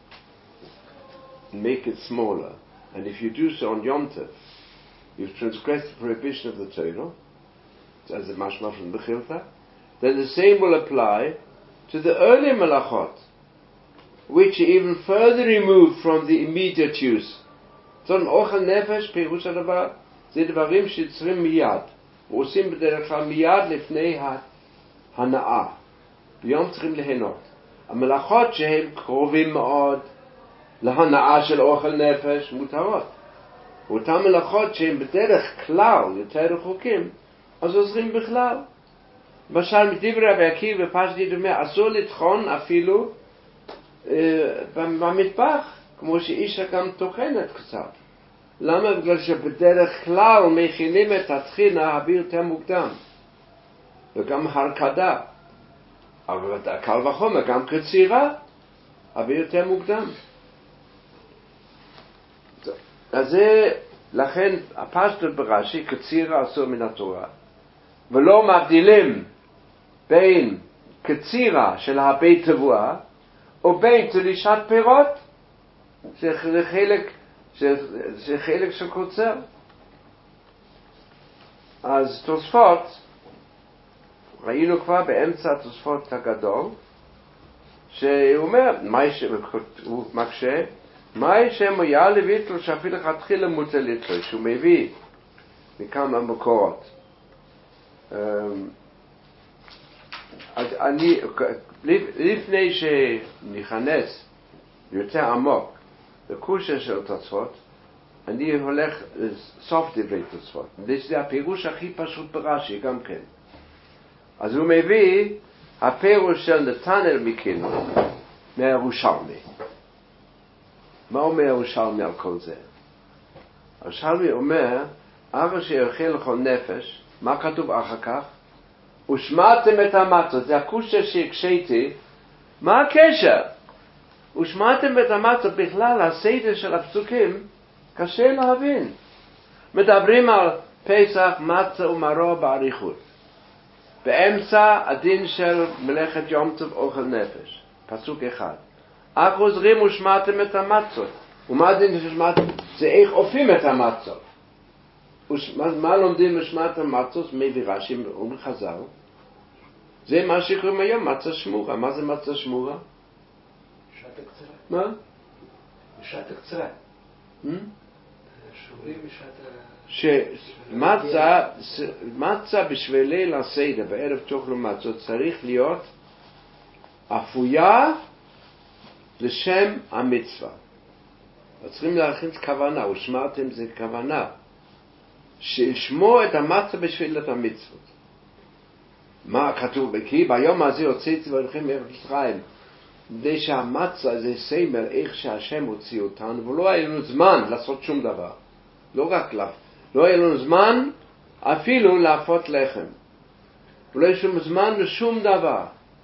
and make it smaller, and if you do so on Yom Tov, you've transgressed the prohibition of the Torah, as the mashma from Bechilta, then the same will apply to the earlier malachot, which are even further removed from the immediate use. Son ochel nefesh, פירוש הדבר, זה דברים שיוצרים מיד, ועושים בדרך כלל מיד לפני הנאה. ביום צריכים ליהנות. המלאכות שהם קרובים מאוד להנאה של אוכל נפש מותרות. ואותן מלאכות שהם בדרך כלל יותר רחוקים, אז עוזרים בכלל. למשל, מדברי רבי עקיבא ופשטי דומה, אסור לטחון אפילו במטבח, כמו שאישה גם טוחנת קצת. למה? בגלל שבדרך כלל מכינים את הטחינה הרבה יותר מוקדם. וגם הרקדה. אבל קל וחומר, גם קצירה, הרבה יותר מוקדם. אז זה, לכן הפשטות ברש"י, קצירה אסור מן התורה. ולא מבדילים בין קצירה של הרבה תבואה, או בין תלישת פירות, זה חלק של קוצר. אז תוספות, ראינו כבר באמצע התוספות הגדול, שהוא אומר, הוא מקשה, מה שמויה לביטל שאפילו התחילה מותר לתלוי, שהוא מביא מכמה מקורות. אז אני, לפני שניכנס יותר עמוק לקושי של תוספות, אני הולך לסוף דברי תוספות. זה הפירוש הכי פשוט ברש"י גם כן. אז הוא מביא הפירוש של נתנאל מקינו מהירושלמי. מה אומר ירושלמי על כל זה? ירושלמי אומר, אחר שיאכל לכל נפש, מה כתוב אחר כך? ושמעתם את המצות, זה הקושי שהקשיתי, מה הקשר? ושמעתם את המצות, בכלל הסדר של הפסוקים קשה להבין. מדברים על פסח, מצה ומרור באריכות. באמצע הדין של מלאכת יום טוב אוכל נפש, פסוק אחד. אך חוזרים ושמעתם את המצות. ומה הדין ששמעתם? זה איך אופים את המצות. מה לומדים בשמעת המצות? מביא רש"י ומחז"ל. זה מה שקוראים היום מצה שמורה. מה זה מצה שמורה? משעת הקצרה. מה? משעת הקצרה. שוברים משעת שמצה בשביל ליל הסדר בערב תאכלו מצות צריך להיות אפויה לשם המצווה. צריכים להכין כוונה, ושמעתם זה כוונה שישמור את המצה בשביל את המצוות. מה כתוב? כי ביום הזה הוצאתי ואתכם מארץ מצרים, כדי שהמצה זה סמל איך שהשם הוציא אותנו, ולא היה לנו זמן לעשות שום דבר. לא רק לא היה לנו זמן אפילו להפות לחם. ולא היה לנו זמן לשום דבר.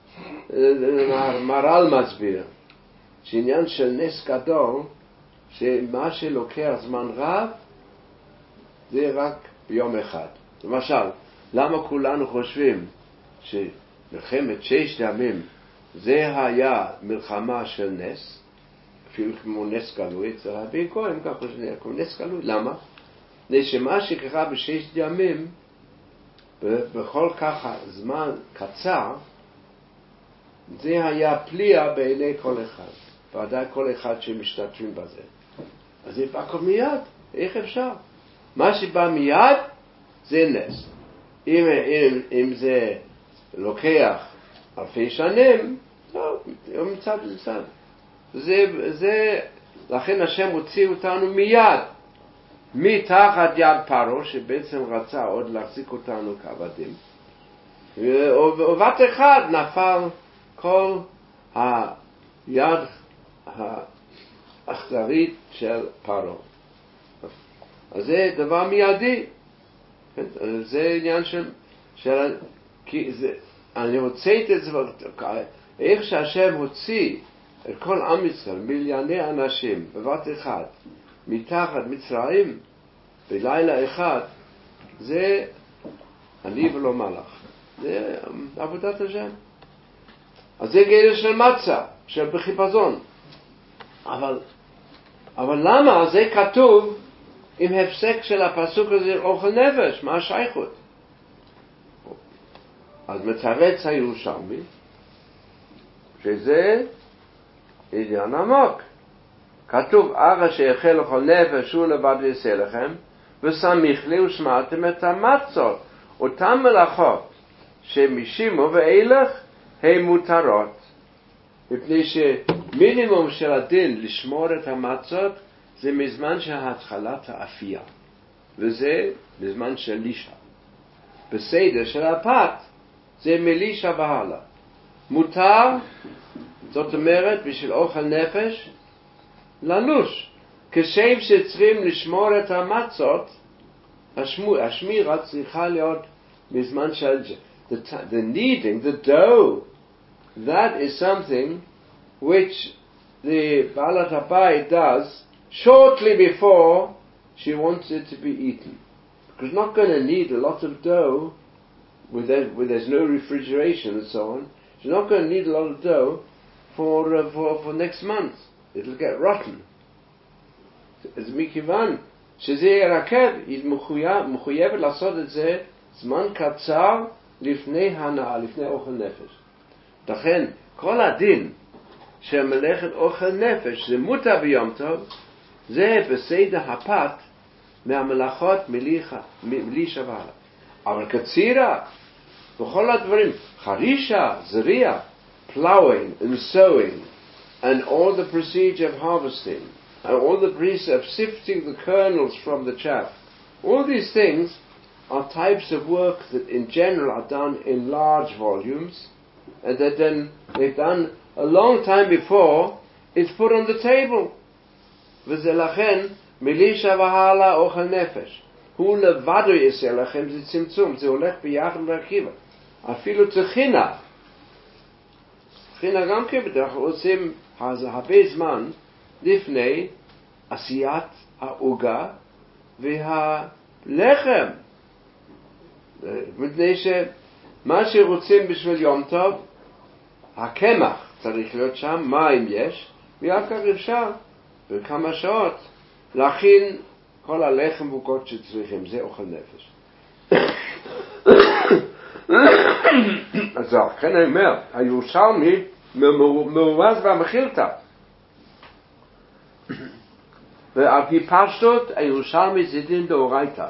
מר"ל מסביר שעניין של נס גדול, שמה שלוקח זמן רב זה רק ביום אחד. למשל, למה כולנו חושבים שמלחמת 6 ימים זה היה מלחמה של נס, אפילו כמו נס גלוי, אצל רבי כהן כך חושבים כמו נס גלוי. למה? שמה שקרה ב6 ימים בכל כך זמן קצר זה היה פליאה בעיני כל אחד. ודאי כל אחד שמשתתפים בזה. אז זה בא כל מיד. איך אפשר? מה שבא מיד זה נס. אם זה לוקח אלפי שנים, לא, מצד לצד. לכן השם הוציא אותנו מיד, מתחת יד פרעה, שבעצם רצה עוד להחזיק אותנו כעבדים. ובבת אחד נפל כל היד האכזרית של פרעה. אז זה דבר מיידי. זה עניין של אני הוצאתי את זה, איך שהשם הוציא את כל עם ישראל, מיליוני אנשים, בבת אחד, מתחת מצרים, בלילה אחד, זה אני ולא מלאך. זה עבודת השם. אז זה גדר של מצה, של בחיפזון. אבל למה? זה כתוב עם הפסק של הפסוק הזה, אוכל נפש, מה השייכות? אז מתרץ הירושלמי, שזה עניין עמוק. כתוב, ארא שיחל לכל נפש הוא לבד יעשה לכם, וסמיך לי ושמעתם את המצות, אותם מלאכות שמשימו ואילך הן מותרות. מפני שמינימום של הדין לשמור את המצות זה מזמן של התחלת האפייה, וזה מזמן של לישה. בסדר של הפת זה מלישה והלאה. מותר, זאת אומרת, בשביל אוכל נפש, לנוש. כשם שצריכים לשמור את המצות, השמירה צריכה להיות מזמן של the kneading, the dough, that is something which the Baalat Habayit does shortly before she wants it to be eaten. Because not going to need a lot of dough where there's no refrigeration and so on. She's not going to need a lot of dough for next month. It'll get rotten. אז מכיוון שזה ירקב, היא מחויבת לעשות את זה זמן קצר לפני הנאה, לפני אוכל נפש. לכן, כל הדין של מלאכת אוכל נפש, זה מותר ביום טוב, זה בסדר הפת מהמלאכות מלישה והלאה. אבל קצירה, בכל הדברים, חרישה, זריע, plowing and sowing, and all the procedure of harvesting, and all the procedure of sifting the kernels from the chaff, all these things are types of work that in general are done in large volumes, and that then they've done a long time before it's put on the table. וזה לכן מלישה והלאה אוכל נפש. הוא לבדו יעשה לכם, זה צמצום, זה הולך ביחד ברכיבה. אפילו תחינה. תחינה גם כן אנחנו עושים הרבה זמן לפני עשיית העוגה והלחם. מפני שמה שרוצים בשביל יום טוב, הקמח צריך להיות שם, מים יש, ואחר כך אפשר בכמה שעות להכין כל הלחם ועוגות שצריכים, זה אוכל נפש. אז לכן אני אומר, הירושלמי מעורז והמחילתא. ועל פי פשטות, הירושלמי זה דין דאורייתא.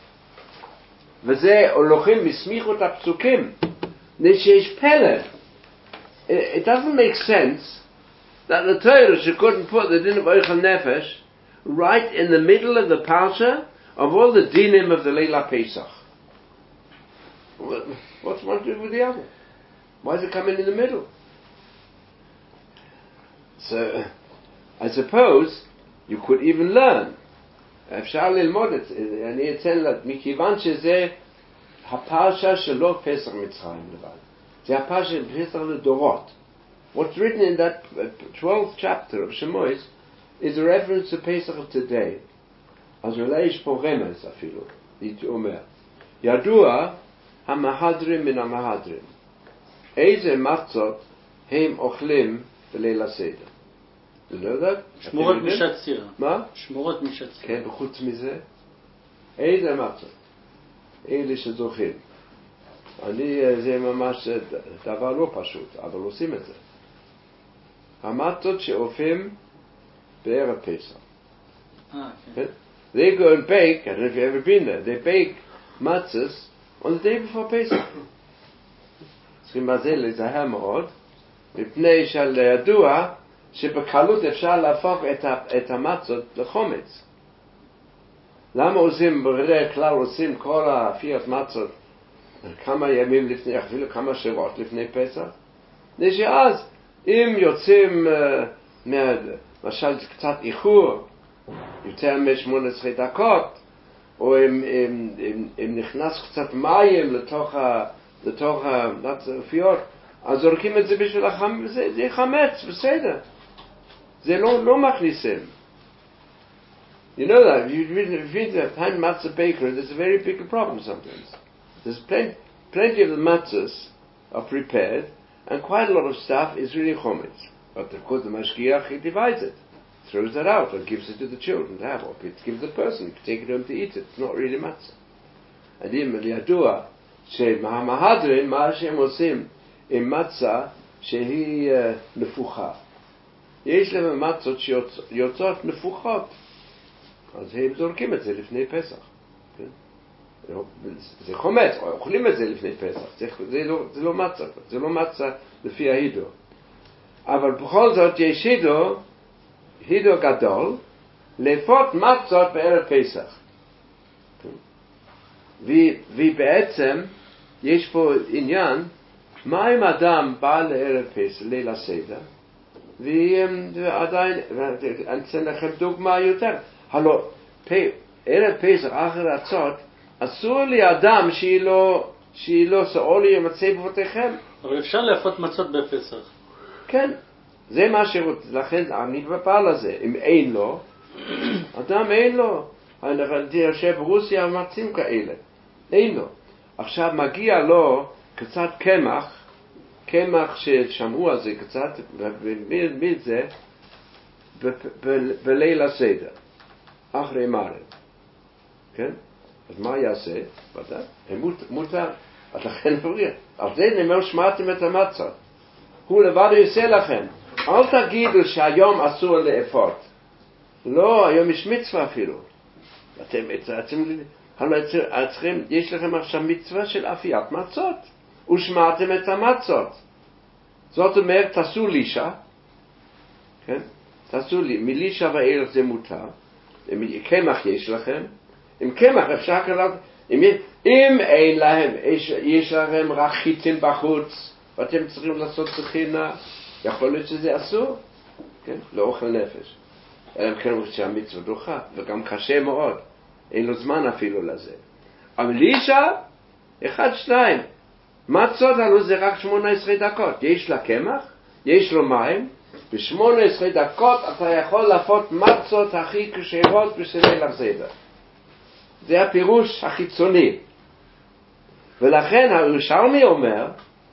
וזה הולכים מסמיכות הפסוקים. שיש פלא. It doesn't make sense that the Torah couldn't put the din of Oichel Nefesh right in the middle of the parsha of all the dinim of the Leila Pesach. What's one to do with the other? Why does it come in the middle? So, I suppose you could even learn. אפשר ללמוד את זה. אני אתן לך, מכיוון שזה הפרשה שלא פסח מצרים לבד. זה הפרשה של פסח לדורות. What's written in that 12th chapter of Shemois is a reference to Pesach of today. אז אולי יש פה רמז אפילו. הייתי אומר. ידוע המהדרים מן המהדרים. איזה מצות הם אוכלים בליל הסדר? לא יודעת? שמורות משעת סירה. מה? שמורות משעת סירה. כן, וחוץ מזה, איזה מצות? אלה שזוכים. זה ממש דבר לא פשוט, אבל עושים את זה. המצות שאופים בערב פסח. כן. They go and bake, I don't know if you've ever been there, they bake matzahs on the day before Pesach. צריכים בזה להיזהר מאוד, מפני שידוע שבקלות אפשר להפוך את המצות לחומץ. למה עושים, בדרך כלל עושים כל האפיות מצות כמה ימים לפני, אפילו כמה שבועות לפני פסח? זה שאז, אם יוצאים, למשל קצת איחור, יותר מ-18 דקות, או אם נכנס קצת מים לתוך האפיות, אז זורקים את זה בשביל החמץ, זה חמץ, בסדר. זה לא מכניסים. You know that, if you read the hand matzah baker, there's a very big problem sometimes. There's plenty of the matzahs are prepared, and quite a lot of stuff is really chometz. But of course the mashgiach, he divides it, throws that out, or gives it to the children to have, or gives the person to take it home to eat it. It's not really matzah. And אם ידוע שמהמהדרין, מה שהם עושים עם מצה שהיא נפוחה. יש להם מצות שיוצאות נפוחות. אז הם זורקים את זה לפני פסח. כן? זה חומץ, או אוכלים את זה לפני פסח. זה לא מצה. זה לא מצה לפי ההידו. אבל בכל זאת יש הידו גדול, לפות מצות בערב פסח. ובעצם יש פה עניין, מה אם אדם בא לערב פסח, ליל הסדר, ועדיין, אני אתן לכם דוגמה יותר. הלא, ערב פסח אחר הצות, אסור לי אדם שהיא לא סעול ימצא בבתיכם. אבל אפשר להפות מצות בפסח. כן, זה מה לכן אני בפעל הזה. אם אין לו, אדם אין לו. אני חושב ברוסיה מצים כאלה. אין לו. עכשיו מגיע לו קצת קמח ששמעו על זה קצת, ומי זה? בליל הסדר. אחרי מערב. כן? אז מה יעשה? ודאי, מותר. אז לכן אומרים, על זה נאמר שמעתם את המצות. הוא לבד יעשה לכם. אל תגידו שהיום אסור לאפות. לא, היום יש מצווה אפילו. יש לכם עכשיו מצווה של אפיית מצות. ושמעתם את המצות. זאת אומרת, תעשו לישה. כן? תעשו לי, מלישה ואילך זה מותר. קמח יש לכם. עם קמח אפשר כלל, אם אין להם, יש לכם רק חיטים בחוץ, ואתם צריכים לעשות תחינה, יכול להיות שזה אסור, כן? לא אוכל נפש. אלא כן אומרים שהמצווה דוחה, וגם קשה מאוד, אין לו זמן אפילו לזה. אבל לישה, 1-2, מצות הלוא זה רק 18 דקות, יש לה קמח, יש לו מים, ב-18 דקות אתה יכול להפות מצות הכי כשרות בשביל ליל הסדר. זה הפירוש החיצוני. ולכן הירושלמי אומר,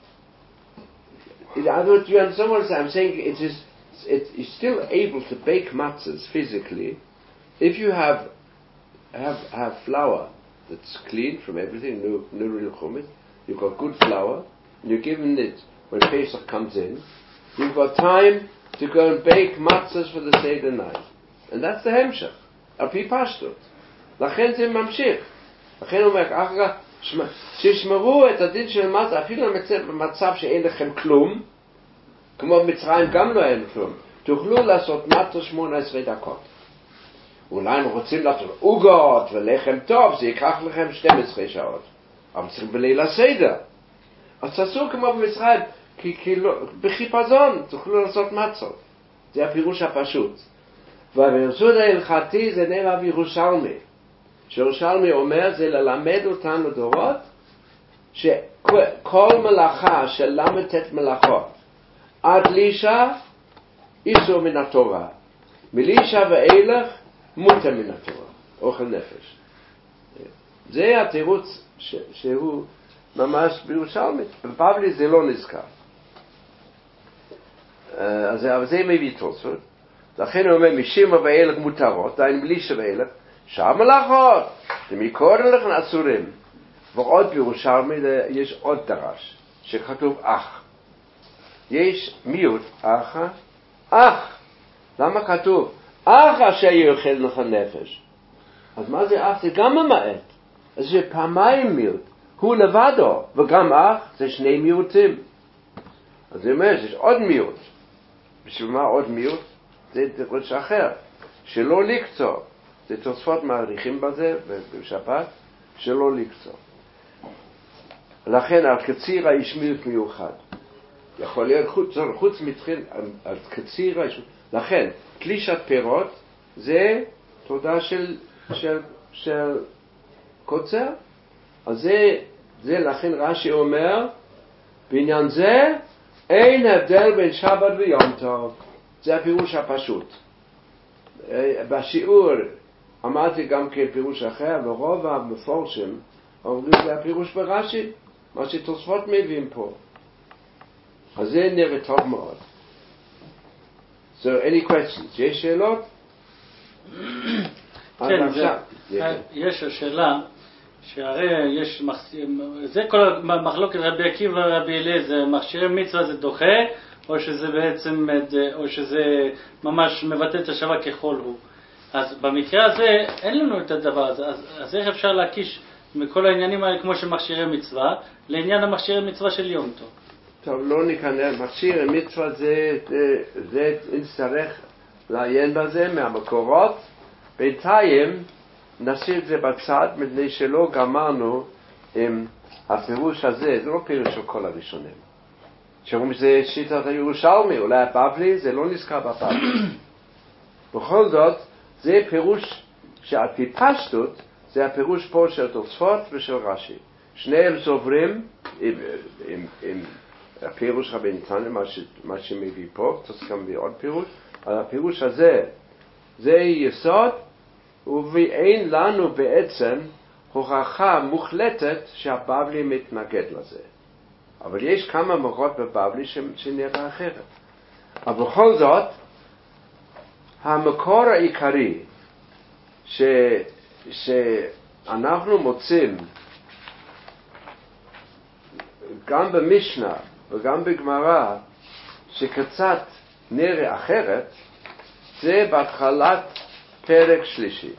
I'm saying it's still able to bake matzahs physically if you have flour that's clean from everything, no real chomet. You've got good flour, and you're given it when Pesach comes in. You've got time to go and bake matzahs for the Seder night. And that's the hemshech. Al-pi pashtut. לכן זה ממשיך. לכן הוא אומר, אחר שישמרו את הדין של מצה, אפילו במצב שאין לכם כלום, כמו במצרים גם לא אין כלום, תוכלו לעשות מצה 18 דקות. אולי הם רוצים לעשות עוגות ולחם טוב, זה ייקח לכם 12 שעות. אבל צריכים בליל הסדר. אז תעשו כמו במצרים, כי בחיפזון תוכלו לעשות מצות. זה הפירוש הפשוט. והבירסוד ההלכתי זה נאמר בירושלמי. שירושלמי אומר זה ללמד אותנו דורות שכל מלאכה של למתת מלאכות עד לישה איסור מן התורה, מלישה ואילך מותר מן התורה, אוכל נפש. זה התירוץ שהוא ממש בירושלמי. בבבלי זה לא נזכר. אבל זה מביא תוספות. לכן הוא אומר משימה ואילך מותרות, דהיינו מלישה ואילך שאר מלאכות, זה מקודם לכן אסורים. ועוד בירושלמי יש עוד דרש, שכתוב אח. יש מיעוט אח. למה כתוב? אח אשר יאכל לך נפש. אז מה זה אח? זה גם ממעט. אז זה פעמיים מיעוט. הוא לבדו, וגם אח זה שני מיעוטים. אז זה אומר, יש עוד מיעוט. בשביל מה עוד מיעוט? זה דרש אחר. שלא לקצור. זה תוספות מעריכים בזה, בשבת, שלא לקצור. לכן, על קציר יש מיעוט מיוחד. יכול להיות חוץ מתחיל, על קציר יש... לכן, תלישת פירות זה תודה של קוצר. אז זה לכן רש"י אומר, בעניין זה אין הבדל בין שבת ויום טוב. זה הפירוש הפשוט. בשיעור אמרתי גם כן פירוש אחר, ורוב המפורשים אומרים זה הפירוש ברש"י, מה שתוספות מביאים פה. אז זה נראה טוב מאוד. So, any questions? יש שאלות? כן, יש שאלה, שהרי יש, זה כל המחלוקת רבי עקיבא ורבי אליעזר, מכשירי מצווה זה דוחה, או שזה בעצם, או שזה ממש מבטא את השבת ככל הוא. אז במקרה הזה אין לנו את הדבר הזה, אז איך אפשר להקיש מכל העניינים האלה כמו שמכשירי מצווה, לעניין המכשירי מצווה של יום טוב? טוב, לא ניכנס, מכשירי מצווה זה נצטרך לעיין בזה מהמקורות, בינתיים נשאיר את זה בצד, מפני שלא גמרנו עם הפירוש הזה, זה לא פירוש של כל הראשונים. שאומרים שזה שיטת הירושלמי, אולי הבבלי, זה לא נזכר בבבלי. בכל זאת, זה פירוש שעל פי פשטות, זה הפירוש פה של תוספות ושל רש"י. שניהם סוברים עם הפירוש רבי נתניה, מה שמביא פה, צריך גם עוד פירוש, אבל הפירוש הזה, זה יסוד, ואין לנו בעצם הוכחה מוחלטת שהבבלי מתנגד לזה. אבל יש כמה מקורות בבבלי שנראה אחרת. אבל בכל זאת, המקור העיקרי שאנחנו מוצאים גם במשנה וגם בגמרא שקצת נראה אחרת, זה בהתחלת פרק שלישי.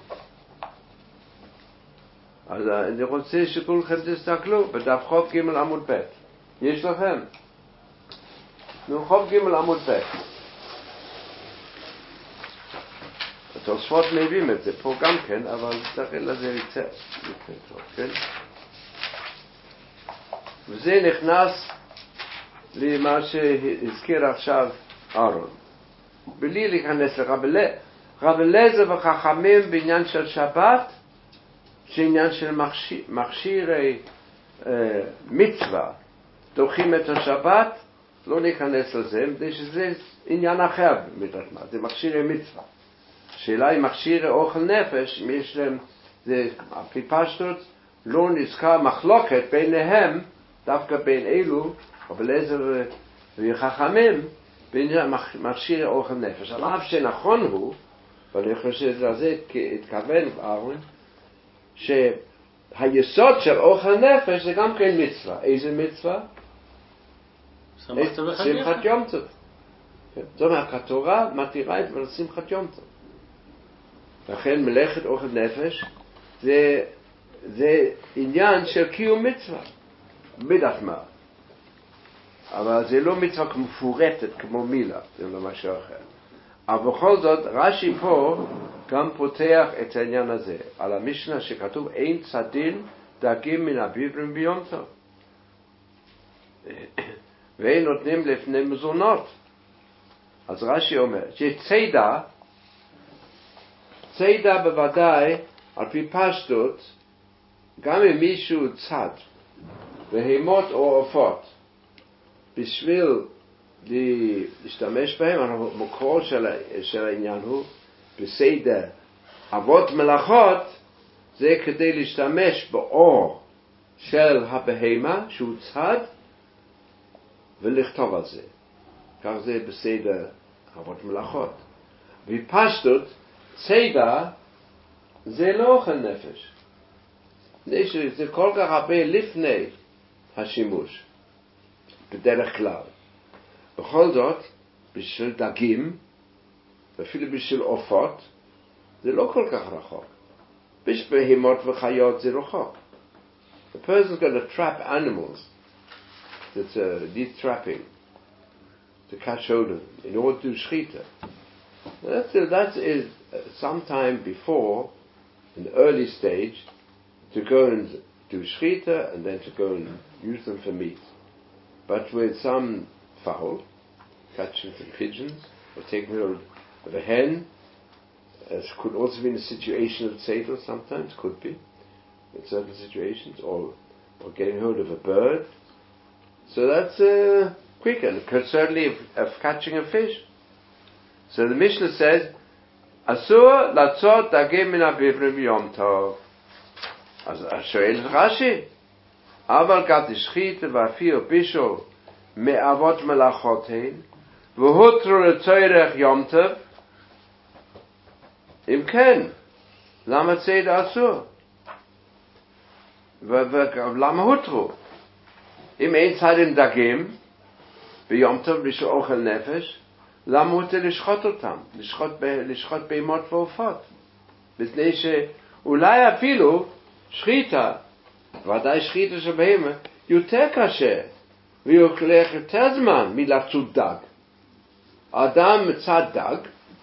אז אני רוצה שכולכם תסתכלו בדף חוב ג' עמוד ב'. יש לכם? חוב ג' עמוד ב'. התוספות מביאים את זה פה גם כן, אבל תראה לזה יותר טוב, כן? וזה נכנס למה שהזכיר עכשיו אהרון. בלי להיכנס רב אליעזר וחכמים בעניין של שבת, שעניין של מכשירי מצווה, דוחים את השבת, לא ניכנס לזה, מפני שזה עניין אחר, זה מכשירי מצווה. השאלה היא מכשירי אוכל נפש, אם יש להם, זה הפי פשטות, לא נזכר מחלוקת ביניהם, דווקא בין אלו, רב אליעזר וחכמים, בין מכשירי אוכל נפש. על אף שנכון הוא, ואני חושב שזה התכוון אהרון, שהיסוד של אוכל נפש זה גם כן מצווה. איזה מצווה? שמחת יום טוב. זאת אומרת, התורה מתירה את שמחת יום טוב. לכן מלאכת אוכל נפש זה עניין של קיום מצווה. בדעת מה. אבל זה לא מצווה מפורטת כמו מילה, זה לא משהו אחר. אבל בכל זאת, רש"י פה גם פותח את העניין הזה, על המשנה שכתוב, אין צדין דגים מן הביברים ביום טוב. ואין נותנים לפני מזונות. אז רש"י אומר, שצידה בוודאי, על פי פשטות, גם אם מישהו צד, בהמות או עופות, בשביל להשתמש בהם, המקור של העניין הוא, בסדר אבות מלאכות, זה כדי להשתמש באור של הבהמה שהוא צד, ולכתוב על זה. כך זה בסדר אבות מלאכות. בפשטות, צדה זה לא אוכל נפש. זה כל כך הרבה לפני השימוש, בדרך כלל. בכל זאת, בשביל דגים, ואפילו בשביל עופות, זה לא כל כך רחוק. בשביל בהמות וחיות זה רחוק. A person's going to trap animals that need trapping to catch hold of them in order to do shchita. That is sometime before, in the early stage, to go and do shchita and then to go and use them for meat. But with some fowl, catching some pigeons, or taking hold of a hen, as could also be in a situation of seder sometimes, could be, in certain situations, or getting hold of a bird. So that's quicker, and certainly of catching a fish. So the Mishnah says, Asur latzot dagim min abivrim yom tov. אז שואל רש"י, אבל גת השחית ואפילו בישול מאבות מלאכותיהן והותרו לצורך יום טוב, אם כן, למה ציד אסור? ולמה הותרו? אם אין ציידים דגים ביום טוב בשביל אוכל נפש, למה הותר לשחוט אותם? לשחוט בהמות ועופות? מפני שאולי אפילו שחיטה, ודאי שחיטה של בהמה, יותר קשה ויוכלך יותר זמן מלצוד דג. האדם מצד דג,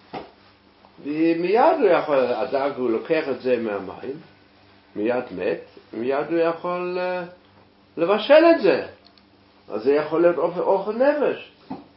ומיד הוא יכול, הדג הוא לוקח את זה מהמים, מיד מת, מיד הוא יכול לבשל את זה. אז זה יכול להיות אוכל נפש.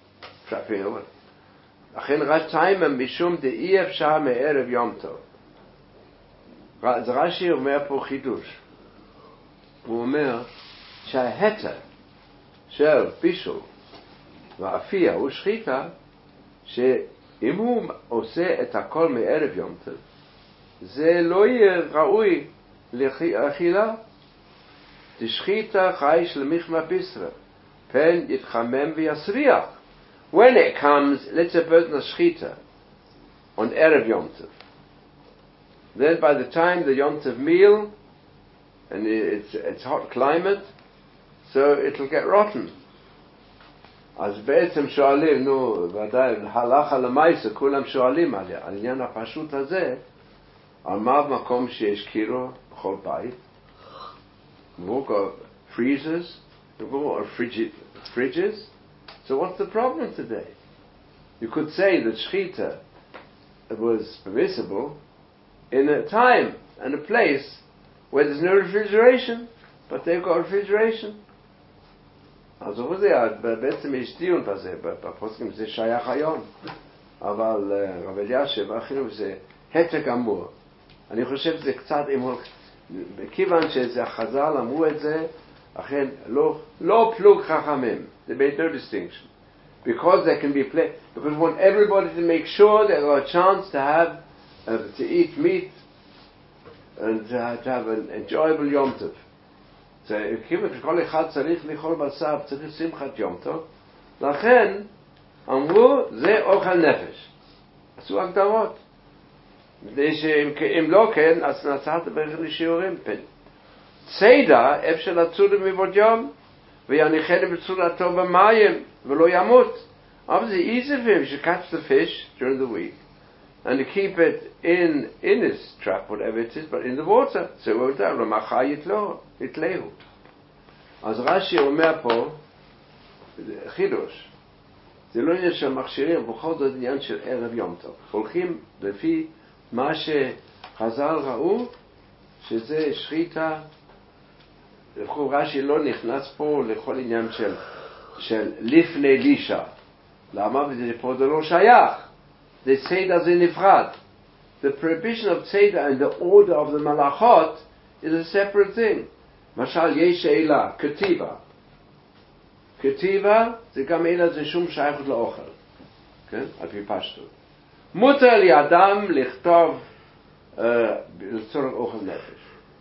לכן רש"י משום דאי אפשר מערב יום טוב. אז רש"י אומר פה חידוש. הוא אומר שההתר של בישול ואפייה הוא שחיטה, שאם הוא עושה את הכל מערב יום טוב, זה לא יהיה ראוי לאכילה. דשחיטה חי של מיכמה ביסרה, פן יתחמם ויסריח. When it comes, let's suppose the shchita on Erev Yom Tov. Then by the time the Yom Tov meal, and it's hot climate, so it'll get rotten. אז בעצם שואלים, נו, ודאי, הלכה למעשה, כולם שואלים על העניין הפשוט הזה, על מה במקום שיש קירו בכל בית, we've got freezers, we've got fridges, so what's the problem today? You could say that shchita was permissible in a time and a place where there's no refrigeration, but they've got refrigeration. אז הוא זה, בעצם יש דיון בזה, בפוסקים זה שייך היום, אבל רב אלישיב אחרינו זה התר גמור. אני חושב שזה קצת, מכיוון שזה החז"ל אמרו את זה, אכן לא פלוג חכמים. They made no distinction. Because there can be because we want everybody to make sure they got a chance to have, to eat meat, and to have an enjoyable Yom Tov. So, כיוון שכל אחד צריך לאכול בשר, צריך שמחת יום טוב, לכן אמרו, זה אוכל נפש. עשו הגדרות. אם לא כן, אז נצאת בערך לשיעורים. צידה, אפשר לצוד מבעוד יום, ויניחנו בצורתו במים, ולא ימות. אבל זה easy for him to catch the fish during the week, and to keep it in his trap, whatever it is, but in the water. So הוא יודע, למחר יתלהו. אז רש"י אומר פה, חידוש, זה לא עניין של מכשירים, בכל זאת עניין של ערב יום טוב. הולכים לפי מה שחז"ל ראו, שזה שחיטה, רש"י לא נכנס פה לכל עניין של לפני לישה. למה? וזה פה זה לא שייך. The Seder זה נפרד. The prohibition of Seder and the order of the Malachot is a separate thing. למשל, יש שאלה, כתיבה. כתיבה זה גם אין לזה שום שייכות לאוכל. כן? על פי פשטות. מותר לאדם לכתוב לצורך אוכל נפש.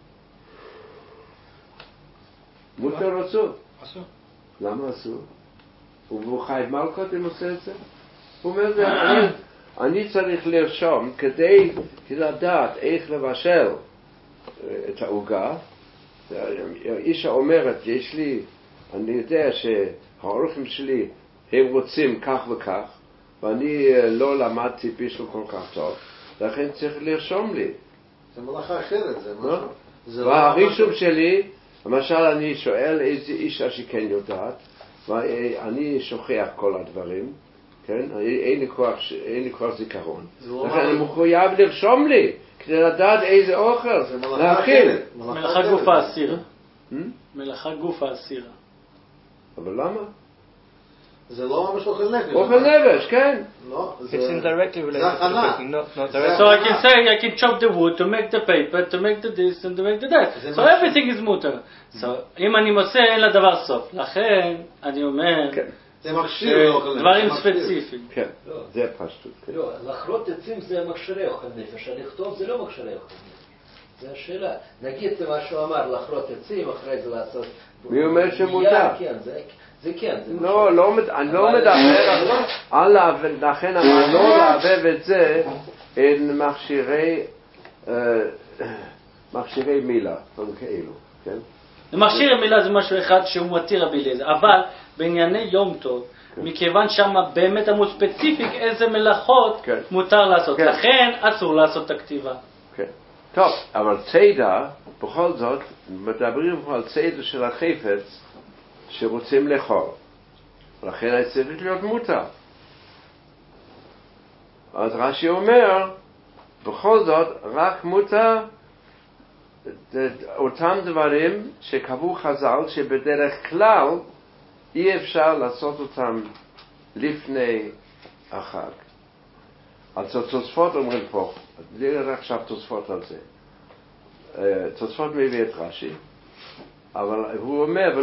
מותר או אסור? אסור. למה אסור? והוא חייב מלכות אם עושה את זה? הוא אומר, אני צריך לרשום כדי לדעת איך לבשל את העוגה, אישה אומרת, אני יודע שהאורחים שלי הם רוצים כך וכך, ואני לא למדתי בישול כל כך טוב, לכן צריך לרשום לי. זה מלאכה אחרת, זה משהו. והרישום שלי, למשל אני שואל איזה אישה שכן יודעת, ואני שוכח כל הדברים, כן? אין לי כוח זיכרון. לכן אני מחויב לרשום לי, כדי לדעת איזה אוכל להכין. מלאכה גופה אסירה. מלאכה גופה אסירה. אבל למה? זה לא ממש אוכל נפש. אוכל נפש, כן. לא, It's indirectly related זה to the הכנה. cooking, not directly. So I can say I can chop the wood to make the paper, to make the this and to make the that. So everything is mutter. So אם אני מוצא אין לדבר סוף. לכן אני אומר זה מכשיר לאוכל נפש. דברים ספציפיים. כן, זה פשטות. לא, לחרות עצים זה מכשירי אוכל נפש, לכתוב זה לא מכשירי אוכל נפש. זה השאלה. נגיד מה שהוא אמר, לחרות עצים, אחרי זה לעשות... מי אומר שמותר? כן, זה כן. לא, אני לא מדבר על לכן אני לא לעבב את זה עם מכשירי מילה, כאלו, כן? מכשיר מילה זה משהו אחד שהוא מתיר רבי אליעזר, אבל בענייני יום טוב, מכיוון שמה באמת אמרו ספציפיק איזה מלאכות מותר לעשות, לכן אסור לעשות את הכתיבה. טוב, אבל ציידה, בכל זאת, מדברים על ציידה של החפץ שרוצים לאכול. לכן צריך להיות מותר. אז רש"י אומר, בכל זאת, רק מותר אותם דברים שקבעו חז"ל שבדרך כלל אי אפשר לעשות אותם לפני החג. אז התוספות אומרים פה, נראה עכשיו תוספות על זה. תוספות מביא את רש"י, אבל הוא אומר,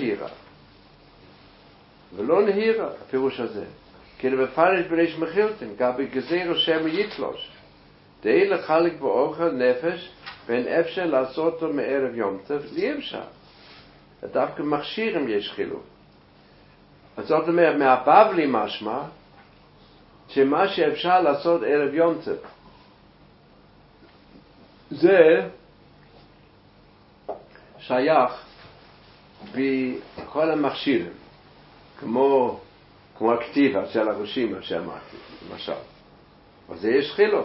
ולא נהירה, הפירוש הזה. כי למפרש בריש מחילתן, גבי גזירו שם יתלוש. די לחלק באוכל נפש, ואין אפשר לעשות אותו מערב יום טוב, אי אפשר. דווקא מכשירים יש חילוק. אז זאת אומרת, מהבבלי משמע, שמה שאפשר לעשות ערב יום טוב, זה שייך בכל המכשירים, כמו הכתיבה של הראשים, מה שאמרתי, למשל. אז זה יש חילוק.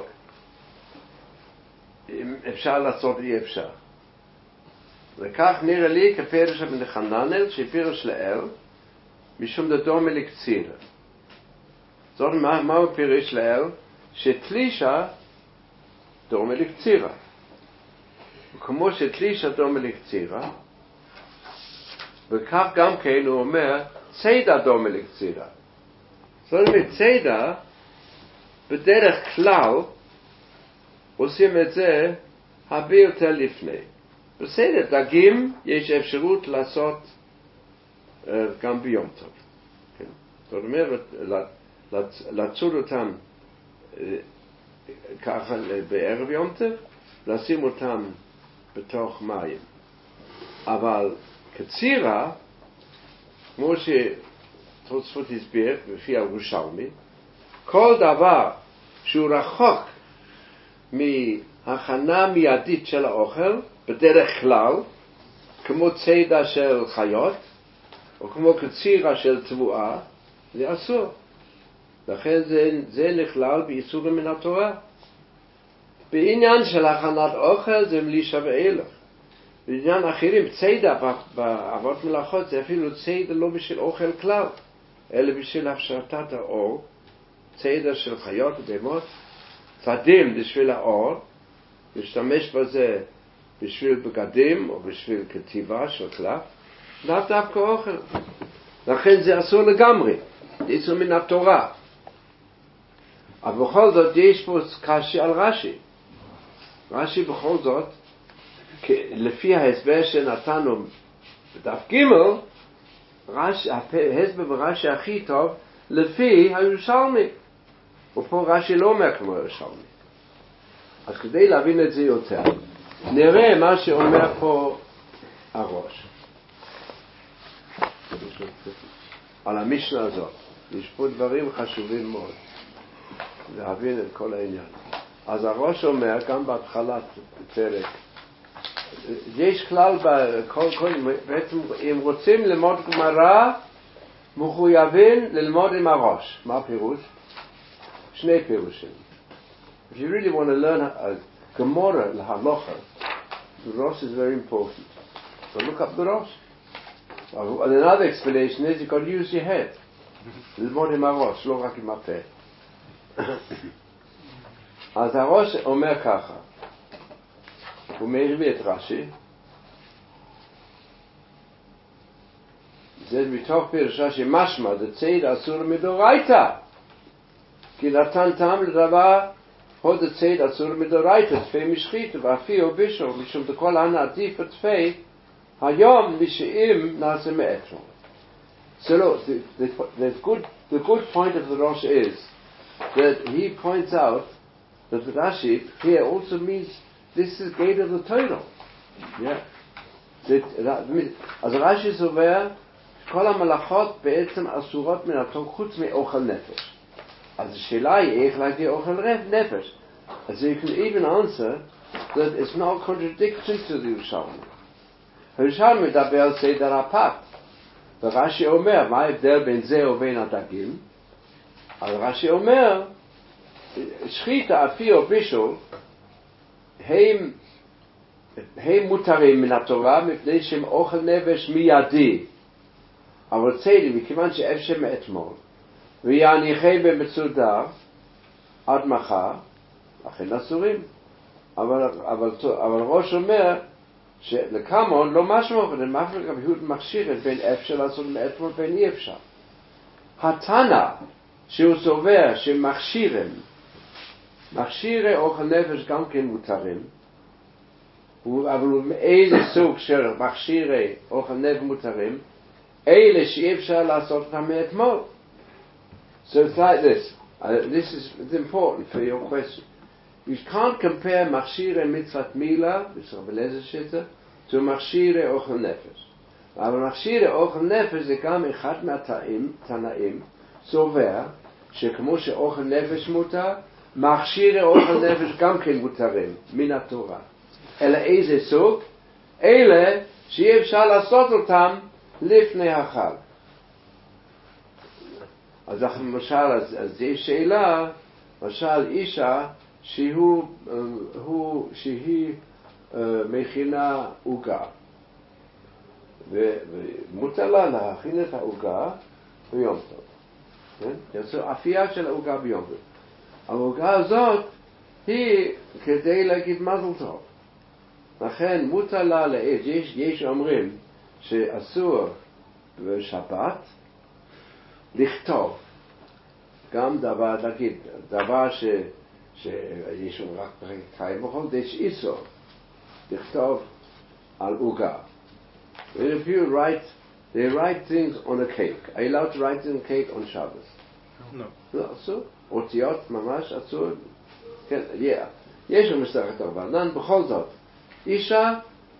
אם אפשר לעשות, אי אפשר. וכך נראה לי כפירוש בן חננאל, שפירוש לאל, משום דדומה לקצירה. זאת מהו פירוש לאל? שתלישה דומה לקצירה. וכמו שתלישה דומה לקצירה, וכך גם כן הוא אומר, ציידה דומה לקצירה. זאת אומרת, ציידה, בדרך כלל, עושים את זה הרבה יותר לפני. בסדר, דגים יש אפשרות לעשות גם ביום טוב. כן? זאת אומרת, לצוד אותם ככה בערב יום טוב, לשים אותם בתוך מים. אבל קצירה, כמו שתוספות הסביר לפי הירושלמי, כל דבר שהוא רחוק מהכנה מיידית של האוכל, בדרך כלל, כמו צידה של חיות, או כמו קצירה של תבואה, זה אסור. לכן זה נכלל באיסורים מן התורה. בעניין של הכנת אוכל זה מלישה ואילך. בעניין אחרים, צידה באבות מלאכות, זה אפילו צידה לא בשביל אוכל כלל, אלא בשביל הפשטת האור, צידה של חיות ובהמות, צדים בשביל האור, להשתמש בזה בשביל בגדים או בשביל כתיבה של קלף, לאו דווקא אוכל. לכן זה אסור לגמרי, זה איסור מן התורה. אבל בכל זאת יש פה קשי על רש"י. רש"י בכל זאת, לפי ההסבר שנתנו בדף ג', ההסבר ברש"י הכי טוב לפי הירושלמי. ופה רש"י לא אומר כמו הירושלמי. אז כדי להבין את זה יותר, נראה מה שאומר פה הראש. על המשנה הזאת. יש פה דברים חשובים מאוד. להבין את כל העניין. אז הראש אומר, גם בהתחלת פרק יש כלל בעצם אם רוצים ללמוד גמרא מחויבים ללמוד עם הראש. מה הפירוש? שני פירושים. If you really want to learn a Gemara l'halacha, the Rosh is very important. So look up the Rosh. And another explanation is you've got to use your head. ללמוד עם הראש, לא רק עם הפה. אז הראש אומר ככה, הוא מביא את רש"י, זה מתוך פירוש רש"י משמע, זה ציד אסור מדאורייתא, כי נתן טעם לדבר, הוא זה ציד אסור מדאורייתא, תפי משחית, ואפילו בישול, משום דכל הנעדיף התפי, היום משאים נעשה מאתמול. So look, the good point of the Rosh is that he points out that the Rashi here also means this is gate of the Torah. Yeah. אז רש"י סובר כל המלאכות בעצם אסורות מן התורה חוץ מאוכל נפש. אז השאלה היא איך להגיע אוכל נפש. אז you can even answer that it's not a contradiction to the Yerushalmi. הירושלמי מדבר על סדר הפת. ורש"י אומר, מה ההבדל בין זה ובין הדגים? אז רש"י אומר, שחיטה, אפילו בישול, הם מותרים מן התורה מפני שהם אוכל נפש מיידי. אבל ציידים, מכיוון שאפשר מאתמול, ויעניכם במצודר עד מחר, אכן אסורים. אבל ראש אומר, שלכמון לא משמעות, ומפלג רבי יהודה מכשיר בין אפשר לעשות מאתמול בין אי אפשר. התנא שהוא סובר שמכשירים, מכשירי אוכל נפש גם כן מותרים, אבל איזה סוג של מכשירי אוכל נפש מותרים, אלה שאי אפשר לעשות אותם מאתמול. So it's like this. It's important for your question. You can't compare מכשירי מצוות מילה, בשרבלזר שיטה, to מכשירי אוכל נפש. אבל מכשירי אוכל נפש זה גם אחד מהתנאים, סובר, שכמו שאוכל נפש מותר, מכשירי אוכל נפש גם כן מותרים, מן התורה. אלא איזה סוג? אלה שאי אפשר לעשות אותם לפני החג. אז למשל, אז יש שאלה, למשל אישה שהיא מכינה עוגה, ומותר לה להכין את העוגה ביום טוב. יעשו אפייה של העוגה ביום טוב. העוגה הזאת היא כדי להגיד מזל טוב. לכן מותר לה לעד, יש אומרים שאסור בשבת לכתוב גם דבר, להגיד, דבר שיש רק חיים בכל, יש איסור לכתוב על עוגה. If you they write things on a cake. Are you allowed to write on a cake on Shabbos? No. לא, אסור. אותיות ממש אסור. כן, יש במסכת רבנן, בכל זאת. אישה,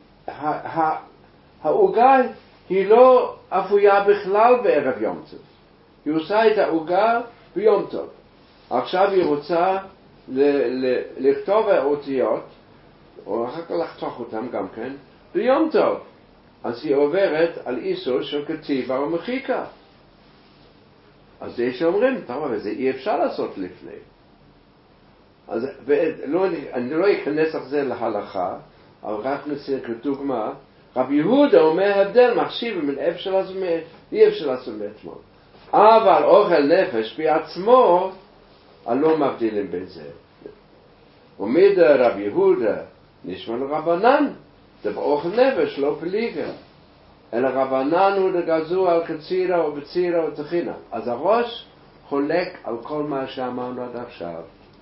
העוגה היא לא אפויה בכלל בערב יום טוב. היא עושה את העוגה ביום טוב. עכשיו היא רוצה לכתוב האותיות, או אחר כך לחתוך אותם גם כן, ביום טוב. אז היא עוברת על איסור של כתיבה ומחיקה. אז זה שאומרים, אבל זה אי אפשר לעשות לפני. אז אני לא אכנס על זה להלכה, אבל רק נצא כדוגמה, רבי יהודה אומר הבדל מחשיב בין אי אפשר לעשות מאתמול. אבל אוכל נפש בעצמו, לא מבדילים בין זה. ומידה רבי יהודה נשמע לרבנן, דבר אוכל נפש לא פליגה. אלא רבנן הוא דגזו על קצירה או בצירה או תחינה. אז הראש חולק על כל מה שאמרנו עד עכשיו.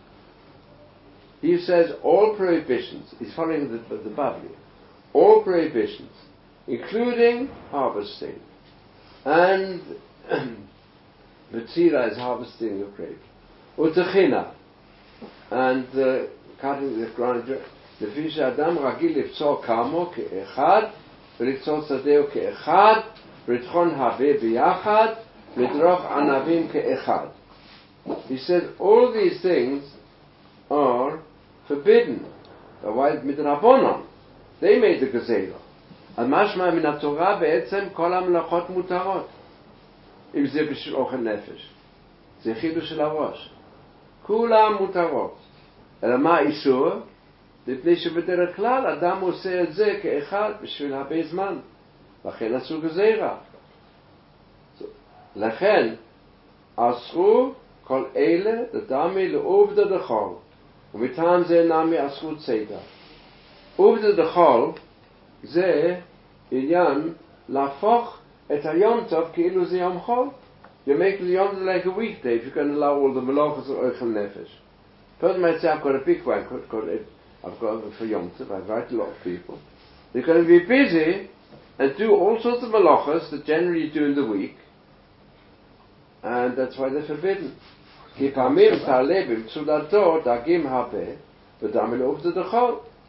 He says all prohibitions, he's following the Bible, all prohibitions, including harvesting, and B'tzira is harvesting the grape, Utechina, and cutting the ground, לפי שאדם רגיל לפצור כמו כאחד, ולקצור שדהו כאחד, ולטחון הרבה ביחד, לדרוך ענבים כאחד. He said all these things are forbidden, midrabanan, די מייד גזירה. אז משמע מן התורה בעצם כל המלאכות מותרות. אם זה בשביל אוכל נפש. זה חידוש של הראש. כולם מותרות. אלא מה איסור? מפני שבדרך כלל אדם עושה את זה כאחד בשביל הרבה זמן. לכן עשו גזירה. לכן אסרו כל אלה לדמי לעובדה דחול. ומטעם זה נמי אסרו צידה. עובדה דחול זה עניין להפוך את היום טוב כאילו זה יום חול. You make the yom like a weekday if you're going to allow all the malachas of Oichel Nefesh. Person might say, I've got a big one, I've got it for Yom Tov, I invite a lot of people. They're going to be busy and do all sorts of malachas that generally you do in the week, and that's why they're forbidden. כי פעמים תעלה במצודתו דגים הרבה ודמי לעובדה דחול.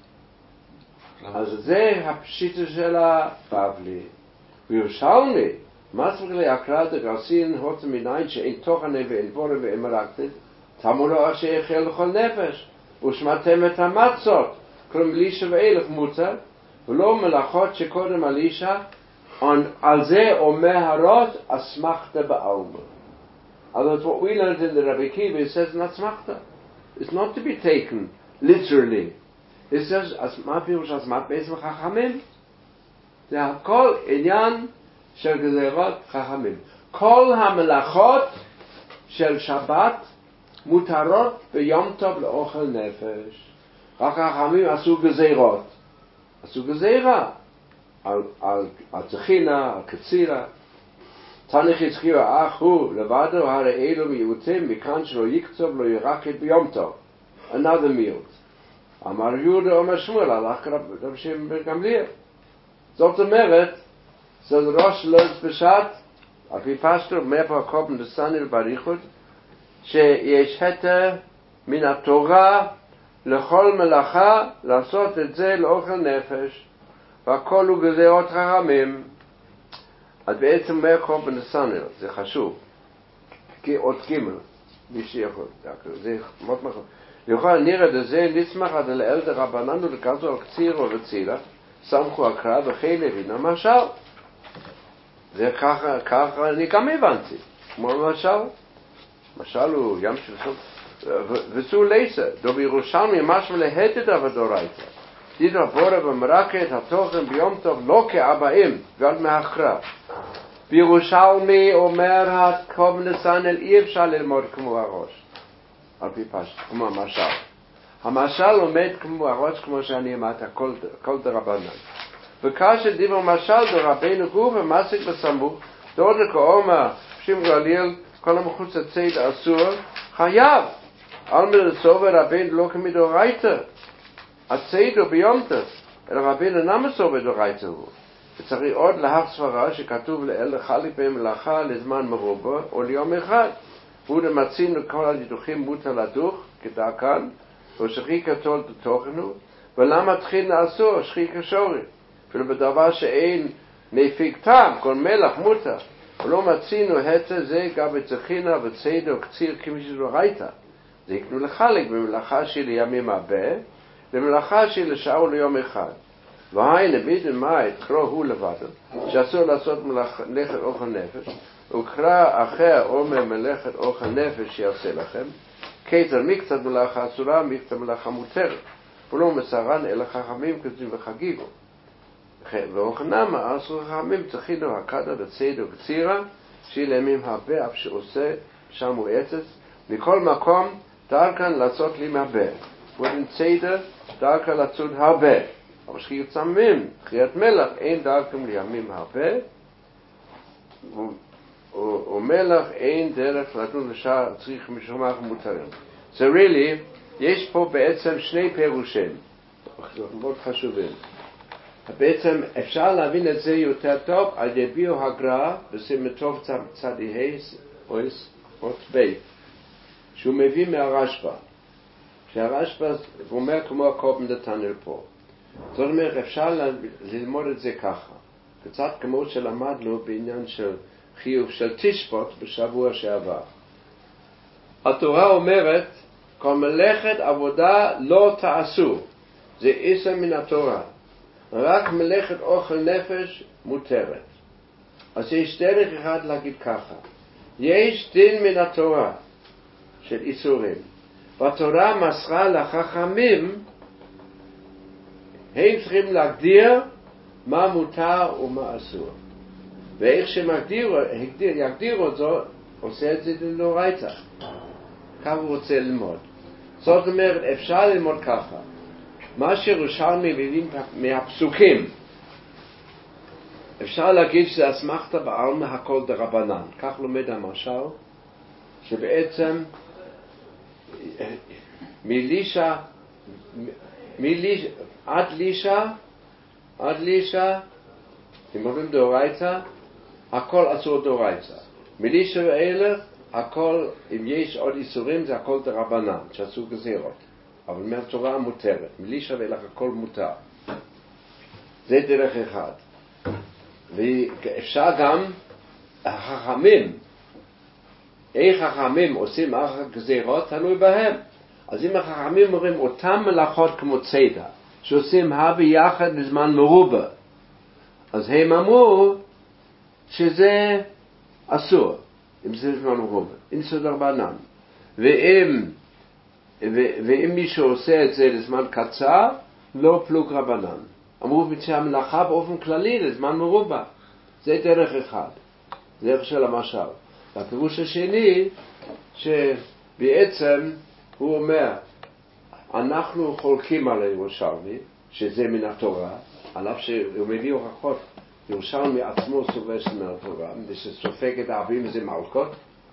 אז זה הפשיטה של הבבלי. וירושלמי, מספיק להקרא דגרסין הוצא מניין שאין תוכנה ואין בורא ואין מרקתת, תמו לו אשר יחל לכל נפש, ושמעתם את המצות, כלום לישה ואלף מוצר, ולא מלאכות שקודם על אישה, על זה אומר הרות אסמכתה בעלמא. That's what we learned in the Rabbi Kiva. It says Natzmachta. It's not to be taken literally. It says Asmat Pirush Asmat Beis Chachamim. זה הכל עניין של גזירות חכמים. כל המלאכות של שבת מותרות ביום טוב לאוכל נפש. רק חכמים עשו גזירות. עשו גזירה על צחינה, על קצירה. תניח יצחיר אך הוא לבדו הרי אלו מיעוטים מכאן שלא יקצוב לא ירקד ביום טוב. another מיעוט. אמר יהודה אומר שמואל הלך רב שם גמליאל. זאת אומרת, זה ראש לוס בשעת, על פי פשטו, מאיפה הקובן דסניל בריחוד, שיש היתר מן התורה לכל מלאכה לעשות את זה לאוכל נפש, והכל הוא גזירות חכמים. אז בעצם מה קובן דסניל, זה חשוב, כי עוד גימל, מי שיכול, זה מאוד מחוב. יכול נראה דזה נצמח עד לאל דרבנן ולכזו על קציר או לצילה, סמכו הקרא וכי לבין המשל. זה ככה אני גם הבנתי. כמו המשל. משל הוא ים של סוף. וזו לסה. דו בירושלמי משהו להדד עבדורייתא. דידו בורא במרקת התוכן ביום טוב לא כאבאים ועד מהכרע. בירושלמי אומר הקובן דסניל אי אפשר ללמוד כמו הראש. על פי פשט, כמו המשל. המשל עומד כמו הראש, כמו שאני אמרת, כל דרבנן. וכאשר דיבר משל דרבנו הוא ומסיק בסמוך, דוד לכאומה, פשים גליל, כל המחוץ הצד אסור, חייב. על מלסוב ורבן לא כמדורייתא. הצד הוא ביומתא, אלא רבן אינה מסוב דורייתא הוא. וצריך עוד להך סברה שכתוב לאל לחליק במלאכה לזמן מרובה, או ליום אחד. הוא דמצינו כל הדידוכים מותר לדוך, כדרכן, ושחיקה תול תוכנו, ולמה תחיל נעשו, שחיקה שורי. אפילו בדבר שאין מפיק טעם, כל מלח מותר. ולא מצינו היתר זה גם בצחינה וצדו קציר כמי שזו ראיתה. זה יקנו לחלק במלאכה שלי ימים הרבה, למלאכה שלי לשעה וליום אחד. והיינה בידן מאי קרוא הוא לבדו, שאסור לעשות מלאכת אוכל נפש, וקרא אחר אומר מלאכת אוכל נפש שיעשה לכם, כתר מקצת מלאכה אסורה, מקצת מלאכה מותרת, ולא מסרן אלא חכמים כתבים וחגיגו. ואוכנמה אסור חכמים צריכינו הקדה וצדו וקצירה, שילמים הרבה אף שעושה שם הוא עצס, מכל מקום דרכן לעשות לי הרבה, ודין צדה דרכן לצוד הרבה. אבל שחיית צמים, שחיית מלח, אין דרכם לימים הרבה, ומלח אין דרך לדון לשעה צריך משומח מותרים. So really, יש פה בעצם שני פירושים, מאוד חשובים. בעצם אפשר להבין את זה יותר טוב על יביאו הגר"א בסימן טוב צדיהי אויס אות בית, שהוא מביא מהרשב"א, שהרשב"א אומר כמו הקובן דתניא פה. זאת אומרת, אפשר ללמוד את זה ככה. קצת כמו שלמדנו בעניין של חיוב של תשפוט בשבוע שעבר. התורה אומרת, כל מלאכת עבודה לא תעשו. זה איסור מן התורה. רק מלאכת אוכל נפש מותרת. אז יש דרך אחד להגיד ככה, יש דין מן התורה של איסורים, והתורה מסרה לחכמים, הם צריכים להגדיר מה מותר ומה אסור, ואיך שיגדירו זאת, עושה את זה דאורייתא. ככה הוא רוצה ללמוד. זאת אומרת, אפשר ללמוד ככה, מה שירושלמי מבין מהפסוקים, אפשר להגיד שזה אסמכתא בעלמא הכל דרבנן. כך לומד המשל, שבעצם עד לישה, אם אומרים דאורייתא, הכל אסור דאורייתא. מלישה ואילך, הכל, אם יש עוד איסורים, זה הכל דרבנן, שאסור גזירות. אבל מהתורה מותרת. מלישה ואילך הכל מותר. זה דרך אחד. ואפשר גם החכמים, איך החכמים עושים אחר גזירות, תלוי בהם. אז אם החכמים אומרים אותם מלאכות כמו צידה, שעושים ביחד בזמן מרובה, אז הם אמרו שזה אסור, אם זה בזמן מרובה, אם זה דרבנן. ואם מישהו עושה את זה לזמן קצר, לא פלוג רבנן. אמרו שהמלאכה באופן כללי לזמן מרובה. זה דרך אחד. זה דרך של המשל. והפירוש השני, שבעצם הוא אומר, אנחנו חולקים על ירושלמי, שזה מן התורה, על אף שהוא מביא הוכחות, ירושלמי עצמו סובר מן התורה, שסופג את האבים זה מלכות,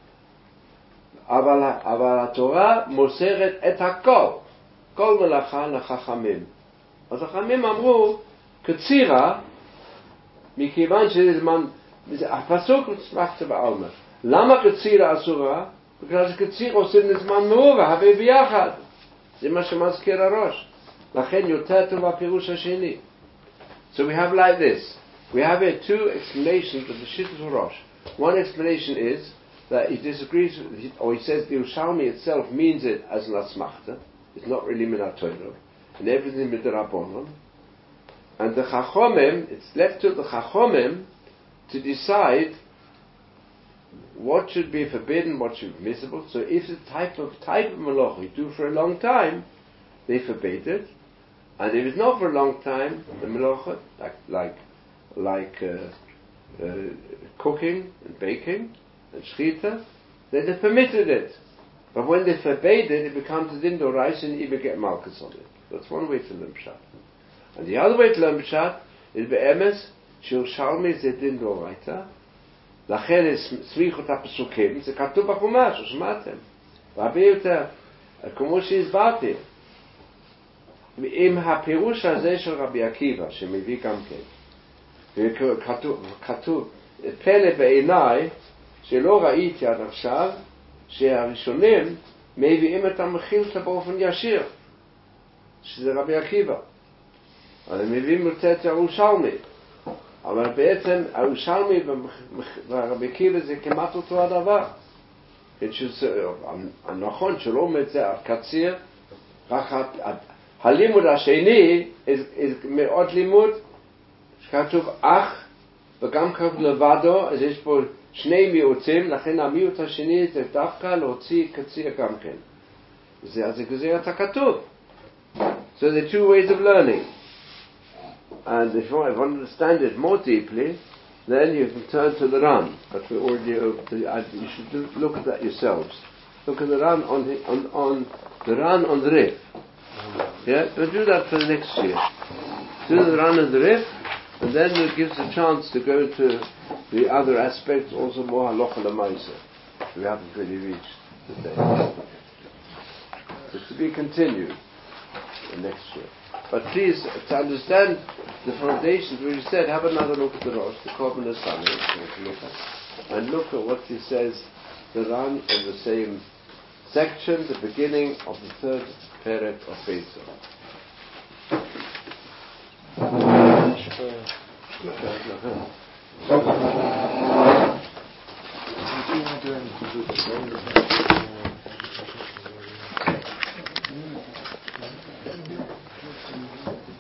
אבל התורה מוסרת את הכל, כל מלאכה לחכמים. אז החכמים אמרו, קצירה, מכיוון שזה זמן, הפסוק אסמכתא בעלמא. למה קצירה אסורה? בגלל שקציר עושים לזמן מרובה, הרבה ביחד. זה מה שמזכיר הראש. לכן יותר טוב הפירוש השני. So we have like this. We have two explanations of the Shittas Rosh. One explanation is that he disagrees, or he says the Yerushalmi itself means it as an asmachta. It's not really min HaTorah. And everything midrabanan. And the Chachomim, it's left to the Chachomim to decide what should be forbidden, what should be permissible. So if the type of malacha you do for a long time, they forbade it. And if it's not for a long time, the malacha, like cooking and baking and shchita, then they permitted it. But when they forbade it, it becomes a din d'oraisa and you even get malchus on it. That's one way to learn pshat. And the other way to learn pshat is be'emes שירושלמי זה דין דאורייתא, לכן סמיכות הפסוקים, זה כתוב בחומש, שמעתם. והרבה יותר, כמו שהסברתי, עם הפירוש הזה של רבי עקיבא, שמביא גם כן, וכתוב, פלא בעיניי, שלא ראיתי עד עכשיו, שהראשונים מביאים את המחילתא באופן ישיר, שזה רבי עקיבא. אבל הם מביאים את ירושלמי. אבל בעצם הירושלמי והרבי עקיבא זה כמעט אותו הדבר. נכון שלא אומר זה קציר, רק הלימוד השני מאוד לימוד, שכתוב אח וגם כתוב לבדו, אז יש פה שני מיעוטים, לכן המיעוט השני זה דווקא להוציא קציר גם כן. זה גזירת הכתוב. So there are two ways of learning. And if you want to understand it more deeply, then you can turn to the Ran. But we already, you should look at that yourselves. Look at the Ran on the Ran on the Rif. Yeah, we'll do that for the next year. Do the Ran on the Rif, and then it gives a chance to go into the other aspects, also more halacha l'maisa. We haven't really reached today. It's to be continued next year. But please, to understand the foundations, we said, have another look at the Rosh, the Korban Asami, and look at what he says, the Ran in the same section, the beginning of the third perek of Beitza.